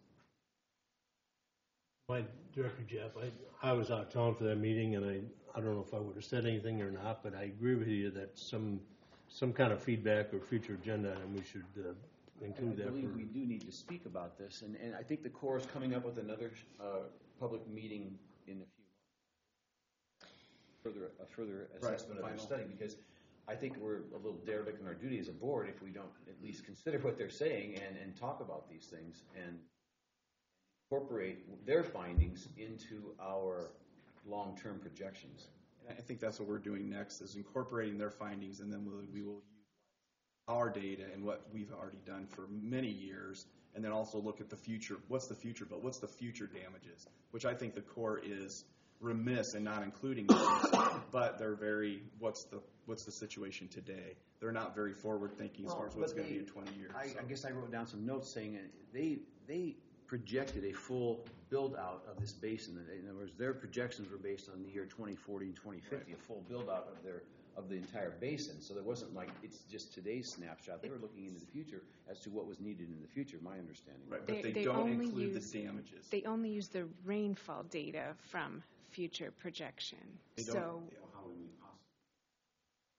My Director Jeff, I, I was out of town for that meeting, and I, I don't know if I would have said anything or not, but I agree with you that some, some kind of feedback or future agenda item, we should uh, include I that. believe for- we do need to speak about this, and, and I think the Corps is coming up with another uh, public meeting in a few months. Further, a further Right, assessment of their final. study, because I think we're a little derelict in our duty as a board if we don't at least consider what they're saying and, and talk about these things and incorporate their findings into our long-term projections. And I think that's what we're doing next is incorporating their findings, and then we'll, we will use our data and what we've already done for many years, and then also look at the future. What's the future bill? What's the future damages? Which I think the Corps is remiss in not including those, but they're very, what's the what's the situation today? They're not very forward-thinking as far as what's Well, going to but be in twenty years. I, so. I guess I wrote down some notes saying uh, they they projected a full build-out of this basin. In other words, their projections were based on the year twenty forty and twenty fifty, Right. a full build-out of their of the entire basin. So there wasn't like it's just today's snapshot. They were looking into the future as to what was needed in the future, my understanding. Right, but They- they, they don't only include use- the damages. They only use the rainfall data from future projection. They don't- So yeah. How would we possibly?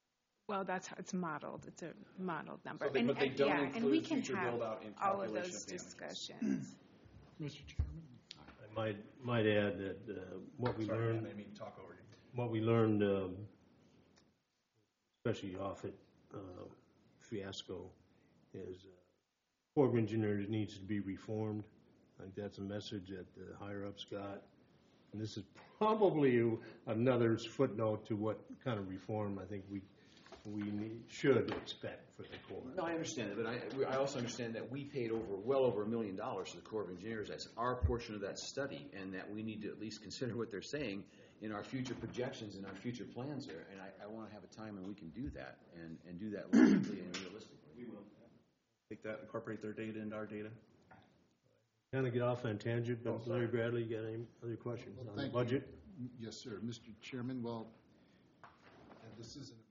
Well, that's how it's modeled. It's a modeled number. So they- And- but they and- don't yeah, and we include can future have build-out in all of calculation those of damages. discussions. Mister Chairman? I might, might add that uh, what we Sorry, I learned, didn't mean to talk over you. what we learned, um, especially off at uh, Fiasco, is uh, Corps of Engineers needs to be reformed. I think that's a message that the higher-ups got. And this is probably another footnote to what kind of reform I think we, we need, should expect for the Corps. No, I understand that, but I, we- I also understand that we paid over, well over a million dollars to the Corps of Engineers as our portion of that study, and that we need to at least consider what they're saying in our future projections and our future plans there. And I, I want to have a time when we can do that, and, and do that logically and realistically. We will. Take that, incorporate their data into our data. Kind of get off on a tangent, Oh, but sorry. Larry Bradley, you got any other questions Well, on the thank you. budget? Yes, sir. Mister Chairman, well, and this is an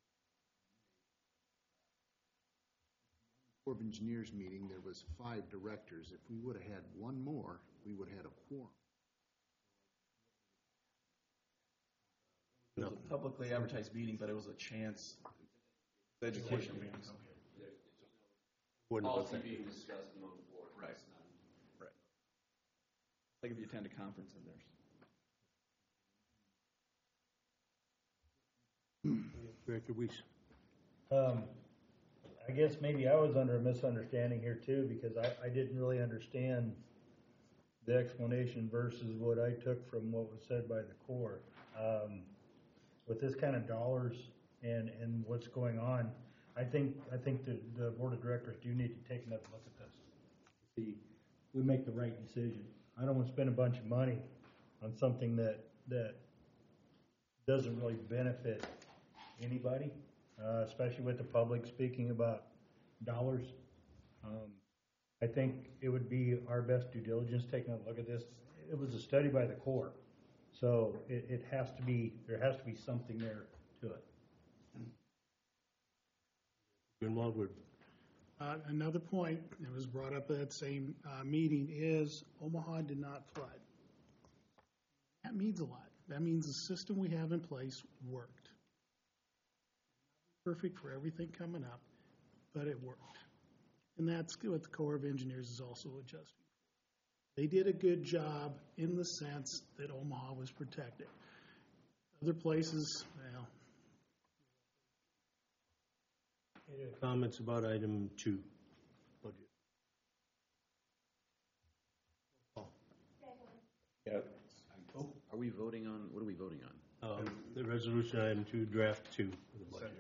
Corps of Engineers meeting, there was five directors. If we would have had one more, we would have had a quorum. It was a publicly advertised meeting, but it was a chance education meeting. Wouldn't have Policy affected. being discussed among the board. Right. It's not- Right. Like if you attend a conference and there's. Director Weiss. Um, I guess maybe I was under a misunderstanding here too, because I, I didn't really understand the explanation versus what I took from what was said by the Corps. Um, with this kind of dollars and, and what's going on, I think, I think the, the board of directors do need to take another look at this. See, we make the right decision. I don't want to spend a bunch of money on something that, that doesn't really benefit anybody, uh, especially with the public speaking about dollars. Um, I think it would be our best due diligence taking a look at this. It was a study by the Corps, so it, it has to be, there has to be something there to it. Greenwald, would Uh, Another point that was brought up at that same uh, meeting is Omaha did not flood. That means a lot. That means the system we have in place worked. Perfect for everything coming up, but it worked. And that's what the Corps of Engineers is also adjusting. They did a good job in the sense that Omaha was protected. Other places, well, Any comments about item two, budget? Yeah. Are we voting on, what are we voting on? Um, The resolution item two, draft two of the budget.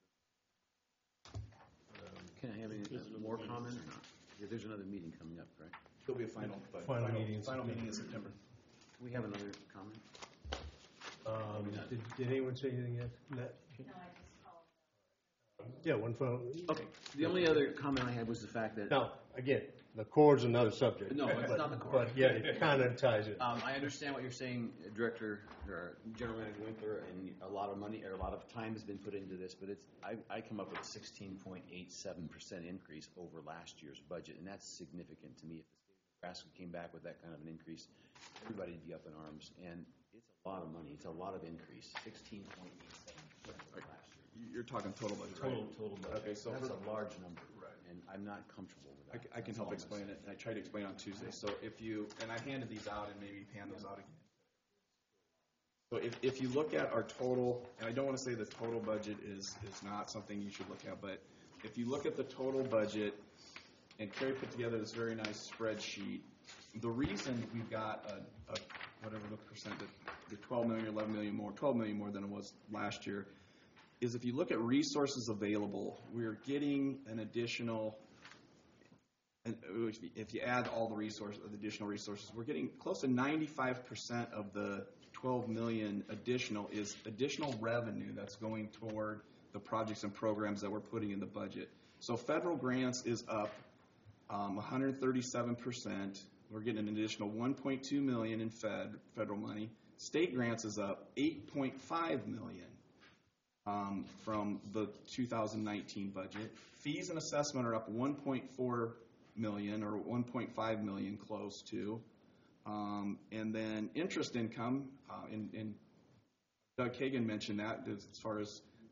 Can I have any uh, more comment or not? Yeah, there's another meeting coming up, correct? There'll be a final, but Final final, meeting in final September. meeting in September. Do we have another comment? Um, Did did anyone say anything yet? No, I just called. Yeah, one final. Okay, the only other comment I had was the fact that. Now, again, the core is another subject. No, it's but- not the core. But yeah, it kind of ties it. Um, I understand what you're saying, uh, Director, or General Manager Winkler, and a lot of money, or a lot of time has been put into this, but it's, I, I come up with a sixteen point eight seven percent increase over last year's budget, and that's significant to me. If the state of Nebraska came back with that kind of an increase, everybody'd be up in arms, and it's a lot of money, it's a lot of increase, sixteen point eight seven percent over last year. You're talking total budget, right? Total, total budget. Okay, so That's for- a large number, and I'm not comfortable with I, that. c- I can help explain it, and I tried to explain on Tuesday. So if you, and I handed these out, and maybe hand those out again. So if, if you look at our total, and I don't want to say the total budget is, is not something you should look at, but if you look at the total budget, and Carrie put together this very nice spreadsheet, the reason we've got a, a whatever the percent, the, the twelve million, eleven million more, twelve million more than it was last year, is if you look at resources available, we're getting an additional, and if you- if you add all the resources, the additional resources, we're getting close to ninety-five percent of the twelve million additional is additional revenue that's going toward the projects and programs that we're putting in the budget. So federal grants is up um, one hundred thirty-seven percent. We're getting an additional one point two million in Fed federal money. State grants is up eight point five million. Um, from the two thousand nineteen budget. Fees and assessment are up one point four million or one point five million close to. Um, and then interest income, uh, and, and Doug Kagan mentioned that as far as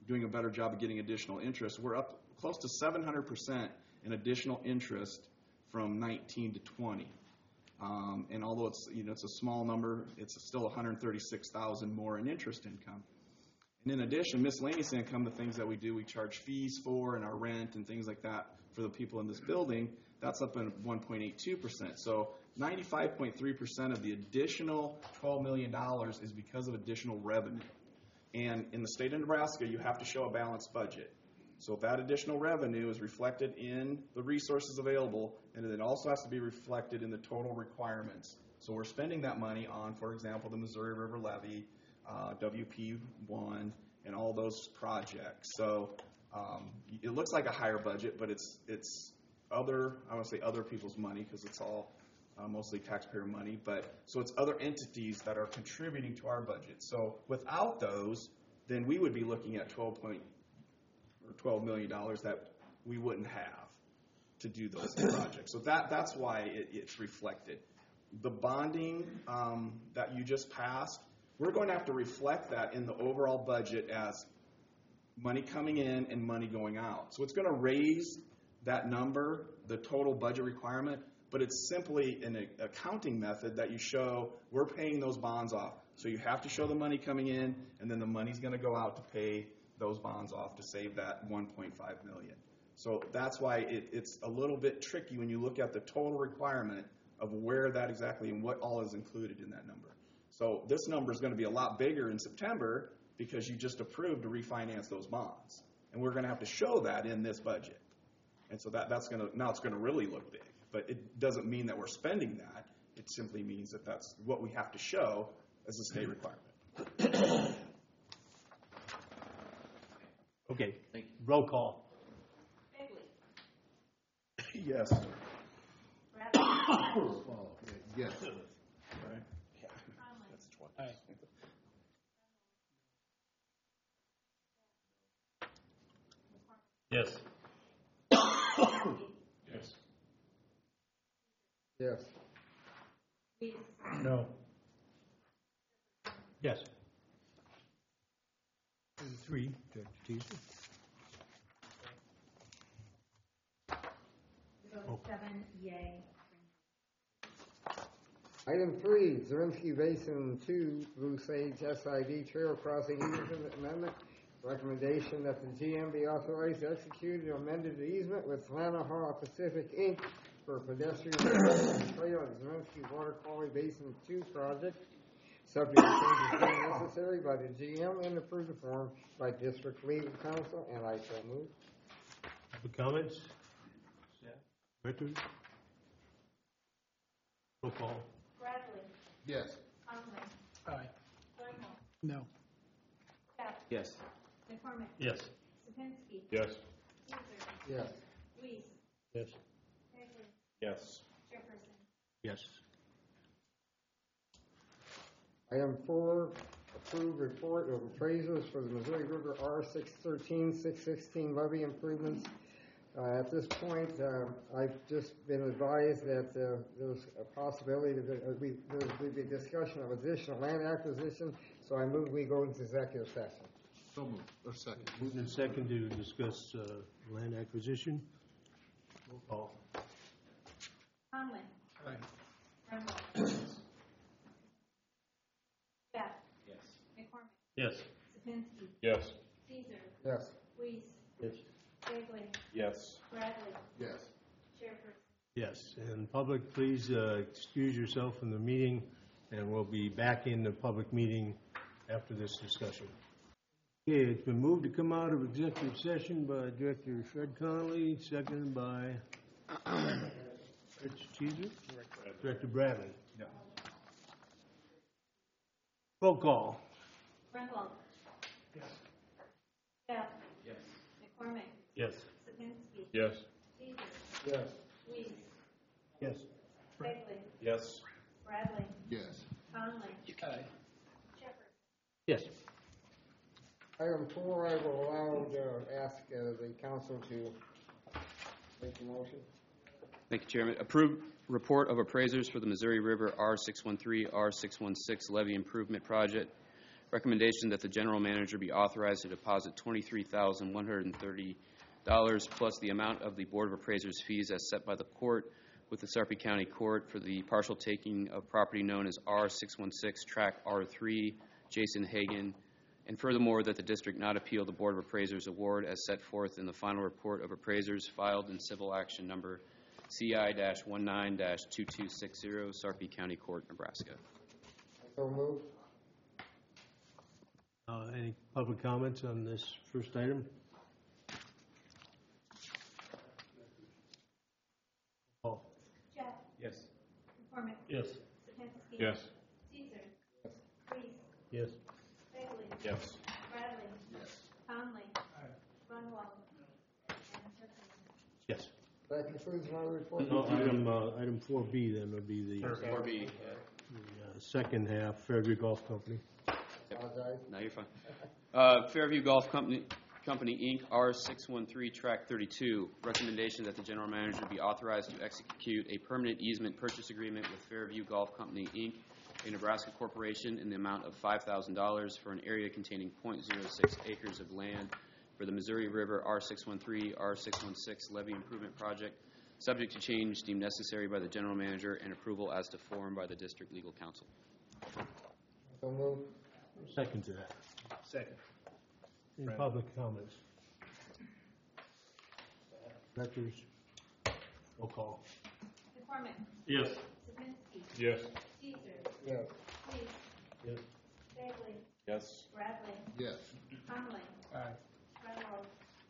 doing a better job of getting additional interest. We're up close to seven hundred percent in additional interest from nineteen to twenty. Um, and although it's, you know, it's a small number, it's still one hundred thirty-six thousand more in interest income. And in addition, miscellaneous income, the things that we do, we charge fees for, and our rent and things like that for the people in this building, that's up in one point eight two percent. So ninety-five point three percent of the additional twelve million dollars is because of additional revenue. And in the state of Nebraska, you have to show a balanced budget. So if that additional revenue is reflected in the resources available, and it also has to be reflected in the total requirements. So we're spending that money on, for example, the Missouri River Levee, uh, W P one, and all those projects. So um, it looks like a higher budget, but it's it's other, I want to say other people's money, because it's all uh, mostly taxpayer money. But so it's other entities that are contributing to our budget. So without those, then we would be looking at twelve point or twelve million dollars that we wouldn't have to do those projects. So that that's why it, it's reflected. The bonding um, that you just passed, we're going to have to reflect that in the overall budget as money coming in and money going out. So it's going to raise that number, the total budget requirement, but it's simply an accounting method that you show we're paying those bonds off. So you have to show the money coming in, and then the money's going to go out to pay those bonds off to save that one point five million dollars. So that's why it, it's a little bit tricky when you look at the total requirement of where that exactly and what all is included in that number. So this number is going to be a lot bigger in September because you just approved to refinance those bonds. And we're going to have to show that in this budget. And so that, that's going to, now it's going to really look big. But it doesn't mean that we're spending that. It simply means that that's what we have to show as a state requirement. Okay, roll call. Bagley. Yes. Bradley. Yes. Conley. Aye. Yes. Yes. Yes. Reese. No. Yes. Three, Director Teaser. Vote seven, yay. Item three, Zerinsky Basin two, Blue Sage S I D Trail Crossing Easement Amendment. Recommendation that the G M be authorized to execute an amended easement with Lanahaw Pacific Incorporated for pedestrian trail at Zerinsky Water Quality Basin two project, subject to changes being necessary by the G M and approved form by District Legal Counsel, and I so move. Other comments? Richard? Roll call. Bradley. Yes. Conley. Aye. Thornhill. No. Cap. Yes. McCormick. Yes. Sapinski. Yes. Caesar. Yes. Reese. Yes. Bagley. Yes. Jefferson. Yes. Item four, approve report of appraisers for the Missouri River R six thirteen, six sixteen levee improvements. Uh, at this point, uh, I've just been advised that uh, there's a possibility that uh, we, there will be a discussion of additional land acquisition, so I move we go into executive session. So moved. Or second. Moved and second to discuss uh, land acquisition. Roll call. Conley. Aye. Thornhill. Cap. Yes. McCormick. Yes. Sapinski. Yes. Caesar. Yes. Reese. Yes. Bagley. Yes. Bradley. Yes. Jefferson. Yes, and public, please uh, excuse yourself from the meeting, and we'll be back in the public meeting after this discussion. Okay, it's been moved to come out of executive session by Director Fred Connolly, seconded by Rich Cheeser, Director Bradley. No. Roll call. Brendel. Yes. Cap. Yes. McCormick. Yes. Sapinski. Yes. Caesar. Yes. Reese. Yes. Bagley. Yes. Bradley. Yes. Conley. Aye. Jefferson. Yes. Item four, I will allow, uh, ask uh, the council to make the motion. Thank you, Chairman. Approve report of appraisers for the Missouri River R six one three, R six one six levee improvement project. Recommendation that the general manager be authorized to deposit twenty-three thousand one hundred thirty dollars plus the amount of the Board of Appraisers fees as set by the court with the Sarpy County Court for the partial taking of property known as R six one six, Track R three, Jason Hagan, and furthermore, that the district not appeal the Board of Appraisers award as set forth in the final report of appraisers filed in civil action number C I nineteen two two six zero, Sarpy County Court, Nebraska. So moved. Uh, Any public comments on this first item? Paul? Jeff. Yes. McCormick. Yes. Szymanski. Yes. Caesar. Reese. Yes. Bailey. Yes. Bradley. Conley. Grunwald. And Chipman. Yes. That concludes my report. No, item, uh, item four B then would be the, four B. the uh, second half, Fairview Golf Company. Apologize. No, you're fine. Uh, Fairview Golf Company, Company, Incorporated, R six one three, Track thirty-two. Recommendation that the general manager be authorized to execute a permanent easement purchase agreement with Fairview Golf Company, Incorporated, a Nebraska corporation, in the amount of five thousand dollars for an area containing zero point zero six acres of land for the Missouri River R six one three, R six one six levee improvement project, subject to change deemed necessary by the general manager and approval as to form by the district legal counsel. So moved. Second to that. Second. Any public comments? Directors? Roll call. McCormick. Yes. Szymanski. Yes. Caesar. Yes. Reese. Yes. Bailey. Yes. Bradley. Yes. Conley. Aye. Grunwald.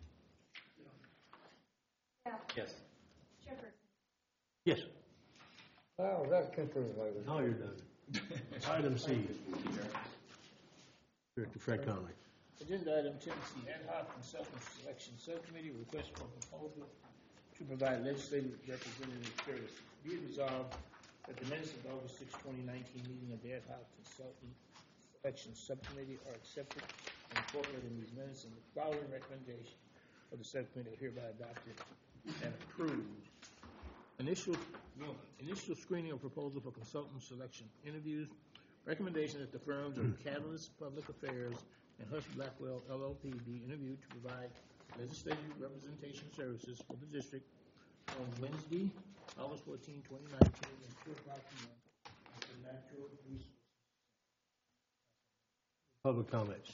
Jeff. Yes. Jefferson. Yes. Well, that concludes my report. Now you're done. Item C. Director Fred Conley. Agenda item ten C, ad hoc consultant selection subcommittee request for proposal to provide legislative representative services. Be it resolved that the minutes of the August sixth, twenty nineteen meeting of the ad hoc consultant selection subcommittee are accepted and incorporated in these minutes, and the following recommendation of the subcommittee are hereby adopted and approved. Initial, one, initial screening of proposal for consultant selection interviews. Recommendation that the firms of Catalyst Public Affairs and Hush Blackwell L L P be interviewed to provide legislative representation services for the district on Wednesday, August fourteenth, twenty nineteen, at two o'clock p m at the Natural Resources. Public comments.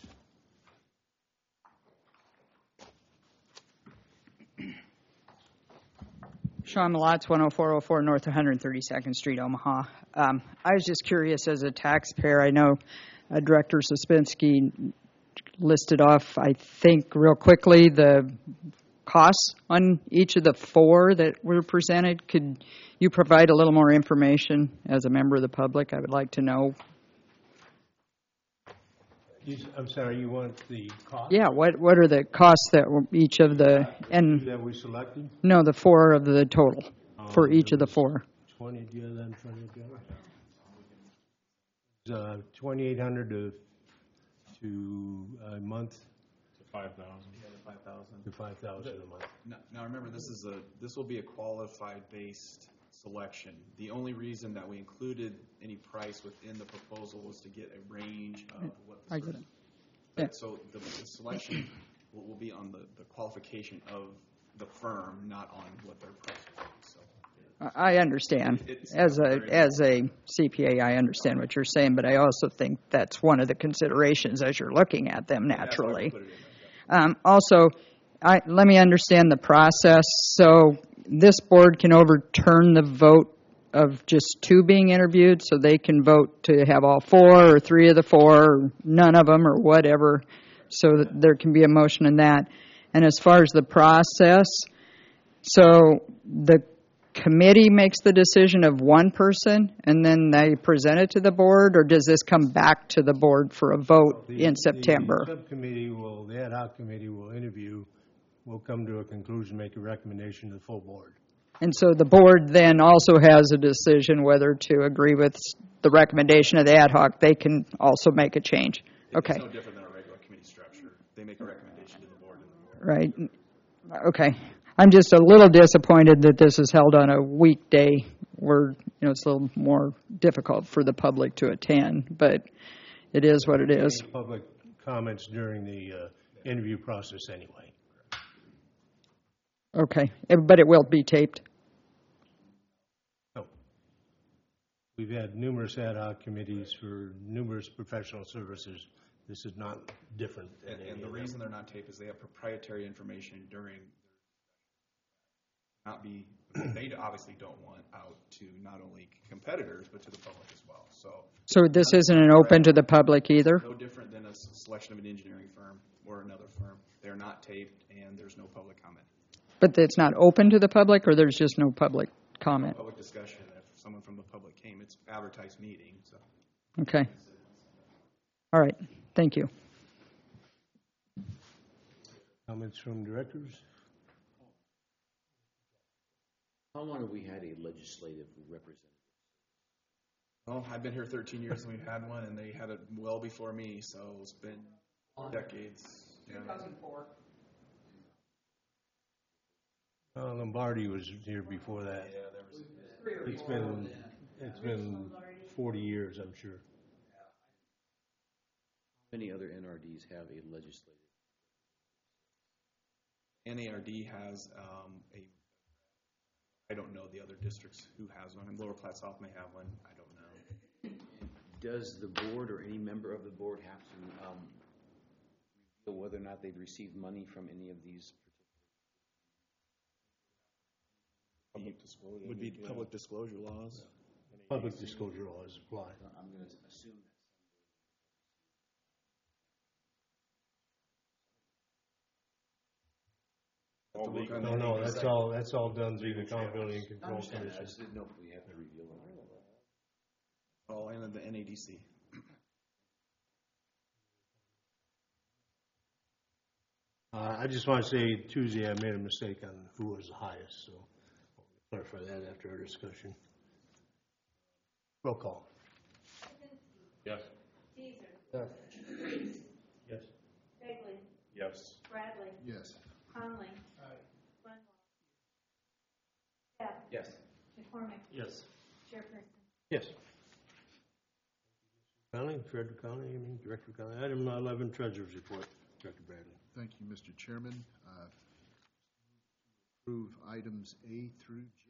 Sean Malatz, one oh four oh four North one hundred thirty-second Street, Omaha. Um, I was just curious, as a taxpayer, I know uh, Director Suspensky listed off, I think, real quickly, the costs on each of the four that were presented. Could you provide a little more information as a member of the public? I would like to know. You, I'm sorry, you want the cost? Yeah, what what are the costs that were each of the, and That we selected? no, the four of the total for Um, each there of the was four. Twenty, do you have that in front of you? It's, uh, twenty-eight hundred to, to a month, To five thousand. Five thousand. to five thousand a month. Now, now remember, this is a, this will be a qualified-based selection. The only reason that we included any price within the proposal was to get a range of what the. I get it. service- Yeah. So the, the selection will, will be on the, the qualification of the firm, not on what their price will be, so. I understand. It's As a, very- as a C P A, I understand what you're saying, but I also think that's one of the considerations as you're looking at them That's why we naturally. put it in there, yeah. Um, also, I, let me understand the process. So this board can overturn the vote of just two being interviewed, so they can vote to have all four or three of the four, or none of them, or whatever, so that there can be a motion in that. And as far as the process, so the committee makes the decision of one person, and then they present it to the board, or does this come back to the board for a vote The- in September? The subcommittee will, the ad hoc committee will interview, will come to a conclusion, make a recommendation to the full board. And so the board then also has a decision whether to agree with the recommendation of the ad hoc. They can also make a change. Okay, It's no different than a regular committee structure. They make a recommendation to the board and the board. right. Okay. I'm just a little disappointed that this is held on a weekday where, you know, it's a little more difficult for the public to attend. But it is what it is. Any public comments during the uh, interview process anyway. Okay, Eh, but it will be taped. No. We've had numerous ad hoc committees for numerous professional services. This is not different than And, any and the of them. reason they're not taped is they have proprietary information during, not be, they obviously don't want out to not only competitors, but to the public as well, so. So this isn't an open to the public either? No different than a s- selection of an engineering firm or another firm. They're not taped and there's no public comment. But it's not open to the public, or there's just no public comment? Public discussion, if someone from the public came, it's advertised meeting, so. Okay. All right, thank you. Comments from directors? How long have we had a legislative representative? Well, I've been here thirteen years and we've had one and they had it well before me, so it's been decades. two thousand four. Uh, Lombardi was here before that. Yeah, there was. It's been, it's been forty years, I'm sure. Many other N R Ds have a legislative. N A R D has um, a, I don't know the other districts who has one, and Lower Platte South may have one, I don't know. Does the board or any member of the board have to um, reveal whether or not they've received money from any of these? Public disclosure. Would be public disclosure laws. Public disclosure laws apply. I'm going to assume that. No, no, that's all, that's all done through the Accountability and I Control understand that. I Commission. just didn't know if we have to reveal them. Oh, and the N A D C. Uh, I just want to say Tuesday I made a mistake on who was the highest, so I'll clarify that after our discussion. Roll call. Yes. Caesar. Yes. Reese. Yes. Begley. Yes. Bradley. Yes. Conley. Glenn. Jeff. Yes. McCormick. Yes. Chairperson. Yes. Conley, Director Conley, you mean, Director Conley. Item eleven, Treasurer's Report, Director Bradley. Thank you, Mister Chairman. Uh, Approve items A through J.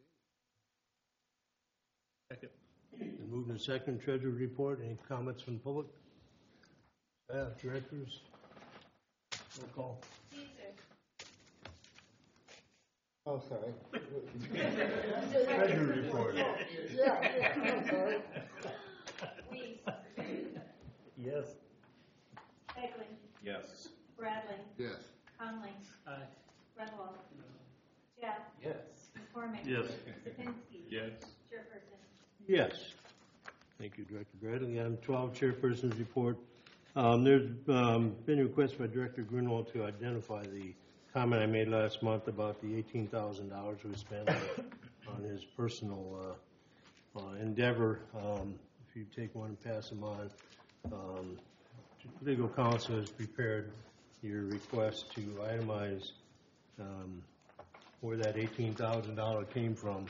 Second. Been moved and second, Treasurer's Report. Any comments from the public? Staff, directors? Roll call. Caesar. Oh, sorry. Treasurer's Report. Yeah, yeah, I'm sorry. Reese. Yes. Begley. Yes. Bradley. Yes. Conley. Aye. Glenwell. Jeff. Yes. McCormick. Yes. Sipinski. Yes. Chairperson. Yes. Thank you, Director Bradley. Item twelve, Chairperson's Report. Um, There's um, been a request by Director Grunwald to identify the comment I made last month about the eighteen thousand dollars we spent on his personal uh, uh, endeavor. Um, If you take one and pass them on. Um, Legal counsel has prepared your request to itemize um, where that eighteen thousand dollars came from.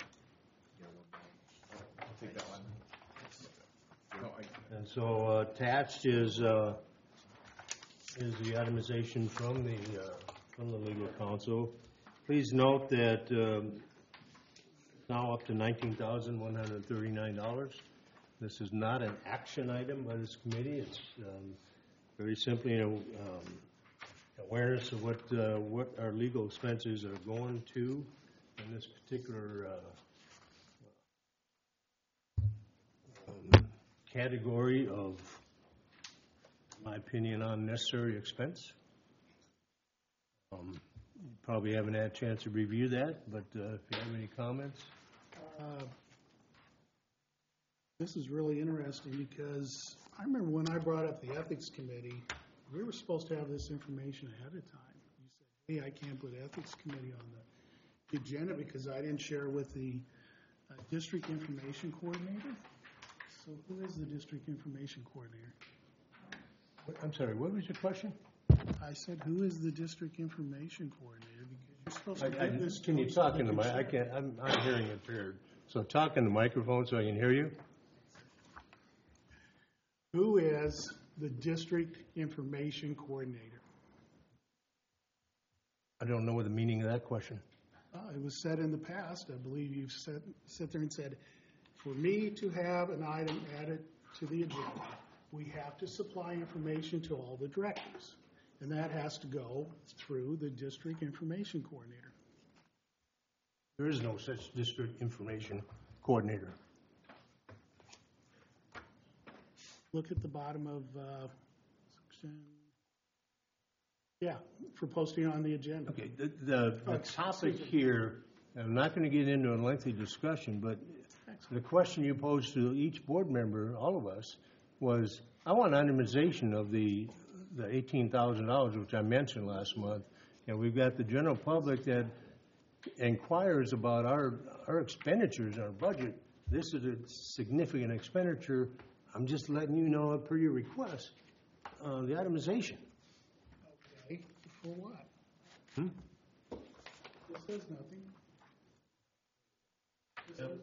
I'll take that one. No, I, And so uh, attached is, uh, is the itemization from the, uh, from the legal counsel. Please note that um, it's now up to nineteen thousand one hundred thirty-nine dollars. This is not an action item by this committee. It's um, very simply, you know, um, awareness of what, uh, what our legal expenses are going to in this particular uh, um, category of, in my opinion, unnecessary expense. Um, you probably haven't had a chance to review that, but uh, if you have any comments. Uh, This is really interesting because I remember when I brought up the Ethics Committee, we were supposed to have this information ahead of time. You said, hey, I can't put Ethics Committee on the agenda because I didn't share with the uh, District Information Coordinator. So who is the District Information Coordinator? What- I'm sorry, what was your question? I said, who is the District Information Coordinator? Because you're supposed to I- I- give this. Can you to us so talk we in the can mic? I share. can't, I'm, I'm hearing impaired. So talk in the microphone so I can hear you. Who is the district information coordinator. I don't know what the meaning of that question. Uh, It was said in the past, I believe you've said, sit there and said, for me to have an item added to the agenda, we have to supply information to all the directors. And that has to go through the district information coordinator. There is no such district information coordinator. Look at the bottom of, uh, section, yeah, for posting on the agenda. Okay, the, the, the topic here, I'm not going to get into a lengthy discussion, but the question you posed to each board member, all of us, was, I want itemization of the, the eighteen thousand dollars, which I mentioned last month. And we've got the general public that inquires about our, our expenditures, our budget. This is a significant expenditure. I'm just letting you know, per your request, uh, the itemization. Okay, for what? Hmm? This says nothing. This says-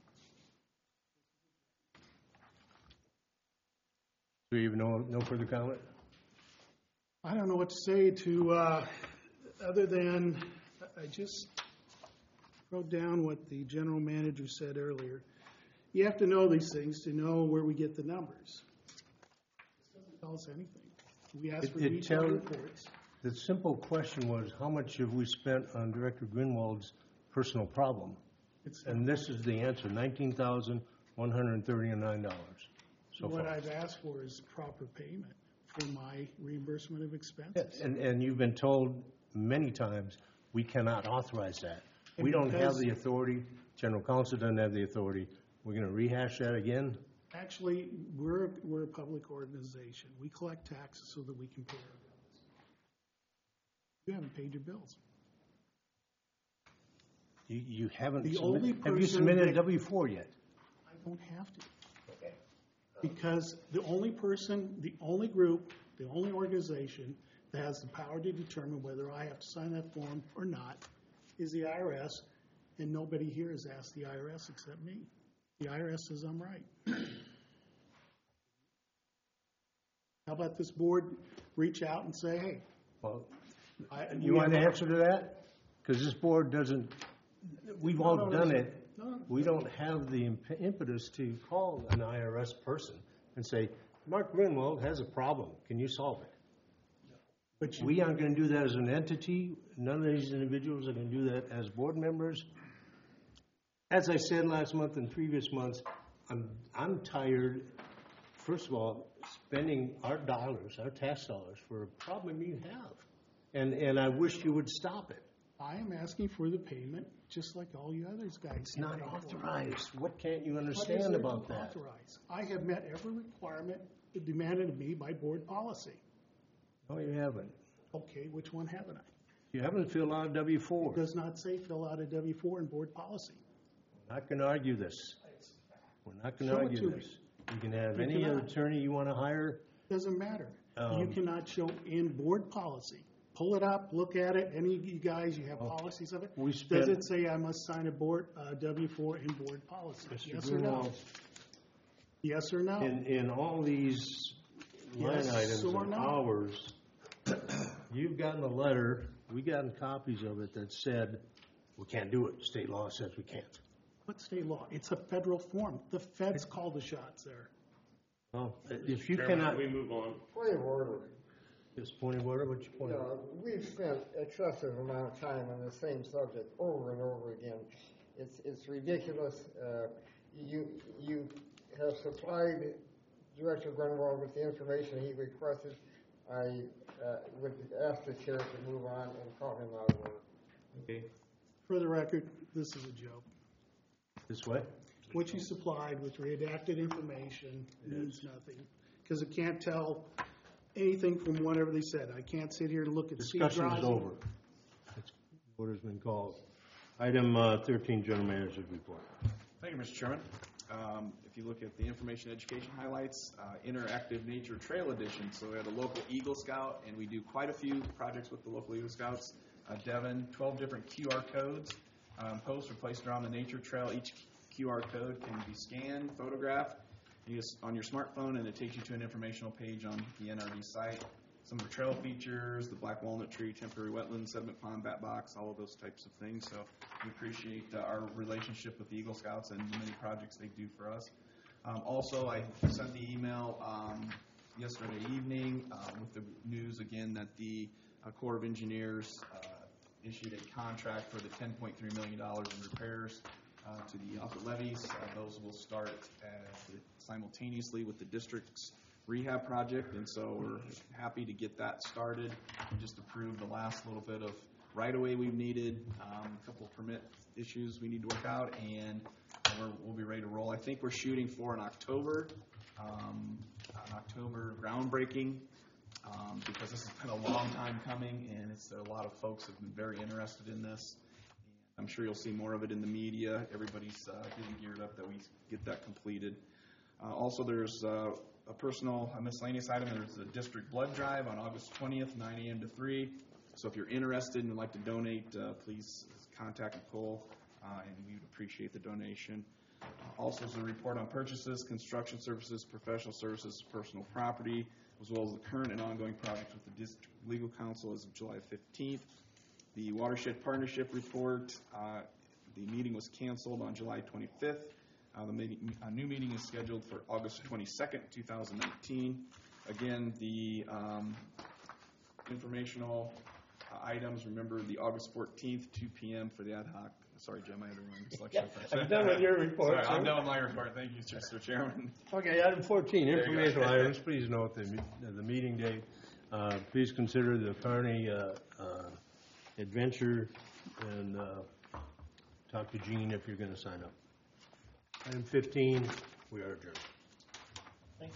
Do you have no, no further comment? I don't know what to say to, uh, other than, I just wrote down what the general manager said earlier. You have to know these things to know where we get the numbers. This doesn't tell us anything. We ask for It- it detailed tell- reports. The simple question was, how much have we spent on Director Grunwald's personal problem? It's- And this is the answer, nineteen thousand one hundred thirty-nine dollars so What far. I've asked for is proper payment for my reimbursement of expenses. And, and you've been told many times, we cannot authorize that. We And don't have because- the authority, general counsel doesn't have the authority. We're going to rehash that again? Actually, we're, we're a public organization. We collect taxes so that we can pay our bills. You haven't paid your bills. You, you haven't, The submit- only have you person submitted a that- W four yet? I don't have to. Because the only person, the only group, the only organization that has the power to determine whether I have to sign that form or not is the I R S, and nobody here has asked the I R S except me. The I R S says I'm right. How about this board reach out and say, hey, Well, I. you we want an have- answer to that? Because this board doesn't, we've all No, no, done no. it. No. We don't have the imp- impetus to call an I R S person and say, Mark Grunwald has a problem, can you solve it? But you- We aren't going to do that as an entity. None of these individuals are going to do that as board members. As I said last month and previous months, I'm, I'm tired, first of all, spending our dollars, our tax dollars, for a problem you have. And, and I wish you would stop it. I am asking for the payment, just like all you others guys. It's not get. authorized. What can't you What is understand there about to that? authorize? I have met every requirement demanded of me by board policy. No, you haven't. Okay, which one haven't I? You haven't filled out a W four. It does not say fill out a W four in board policy. We're not going to argue this. We're not going to Show it argue to me. this. You can have You any cannot. attorney you want to hire. Doesn't matter. You Um, cannot show in board policy. Pull it up, look at it. Any of you guys, you have Oh, policies of it? we Does spent- it say I must sign a board, uh, W four in board policy? Mister Yes or no? Grunwald, Yes or no? In, in all these line Yes items or of no? ours, you've gotten a letter, we gotten copies of it that said, we can't do it. State law says we can't. What state law? It's a federal form. The feds call the shots there. Well, if you Chairman, cannot, we move on. Point of order. this point of order, what's your point? You know, we've spent excessive amount of time on the same subject over and over again. It's, it's ridiculous. Uh, you, you have supplied Director Grunwald with the information he requested. I uh, would ask the chair to move on and call him out of order. Okay. For the record, this is a joke. This way? What you supplied with redacted information means nothing, because it can't tell anything from whatever they said. I can't sit here and look at Steve Discussion is Drozd. over. It's- Order's been called. Item uh, thirteen, General Manager's report. Thank you, Mister Chairman. Um, If you look at the information education highlights, uh, interactive nature trail edition. So we have a local Eagle Scout, and we do quite a few projects with the local Eagle Scouts. Uh, Devon, twelve different Q R codes um, posted or placed around the nature trail. Each Q R code can be scanned, photographed, You just, on your smartphone, and it takes you to an informational page on the N R D site. Some of the trail features, the black walnut tree, temporary wetlands, sediment pond, bat box, all of those types of things. So we appreciate uh, our relationship with the Eagle Scouts and the many projects they do for us. Um, also, I sent the email um, yesterday evening uh, with the news again that the uh, Corps of Engineers uh, issued a contract for the ten point three million dollars in repairs uh, to the upper levees. Uh, those will start uh, simultaneously with the district's rehab project, and so we're happy to get that started. We just approved the last little bit of right-of-way we've needed, um, a couple of permit issues we need to work out, and we're, we'll be ready to roll. I think we're shooting for an October, um, an October groundbreaking, um, because this has been a long time coming, and it's a lot of folks have been very interested in this. I'm sure you'll see more of it in the media. Everybody's uh, getting geared up that we get that completed. Uh, also, there's uh, a personal a miscellaneous item. There's a district blood drive on August twentieth, nine a m to three. So if you're interested and would like to donate, uh, please contact Nicole, uh, and we would appreciate the donation. Uh, also, there's a report on purchases, construction services, professional services, personal property, as well as the current and ongoing projects with the district legal counsel as of July fifteenth. The watershed partnership report, uh, the meeting was canceled on July twenty-fifth. Uh, the meeting, a new meeting is scheduled for August twenty-second, two thousand nineteen. Again, the um, informational uh, items, remember the August fourteenth, two p m for the ad hoc. Sorry, Jim, I had a wrong selection. I'm done with your report. Sorry, I'm sir. done with my report. Thank you, Mister Chairman. Okay, item fourteen, There you go. informational items. Please note the, me- the meeting date. Uh, Please consider the Kearney uh, uh, Adventure, and uh, talk to Gene if you're going to sign up. Item fifteen, we are adjourned.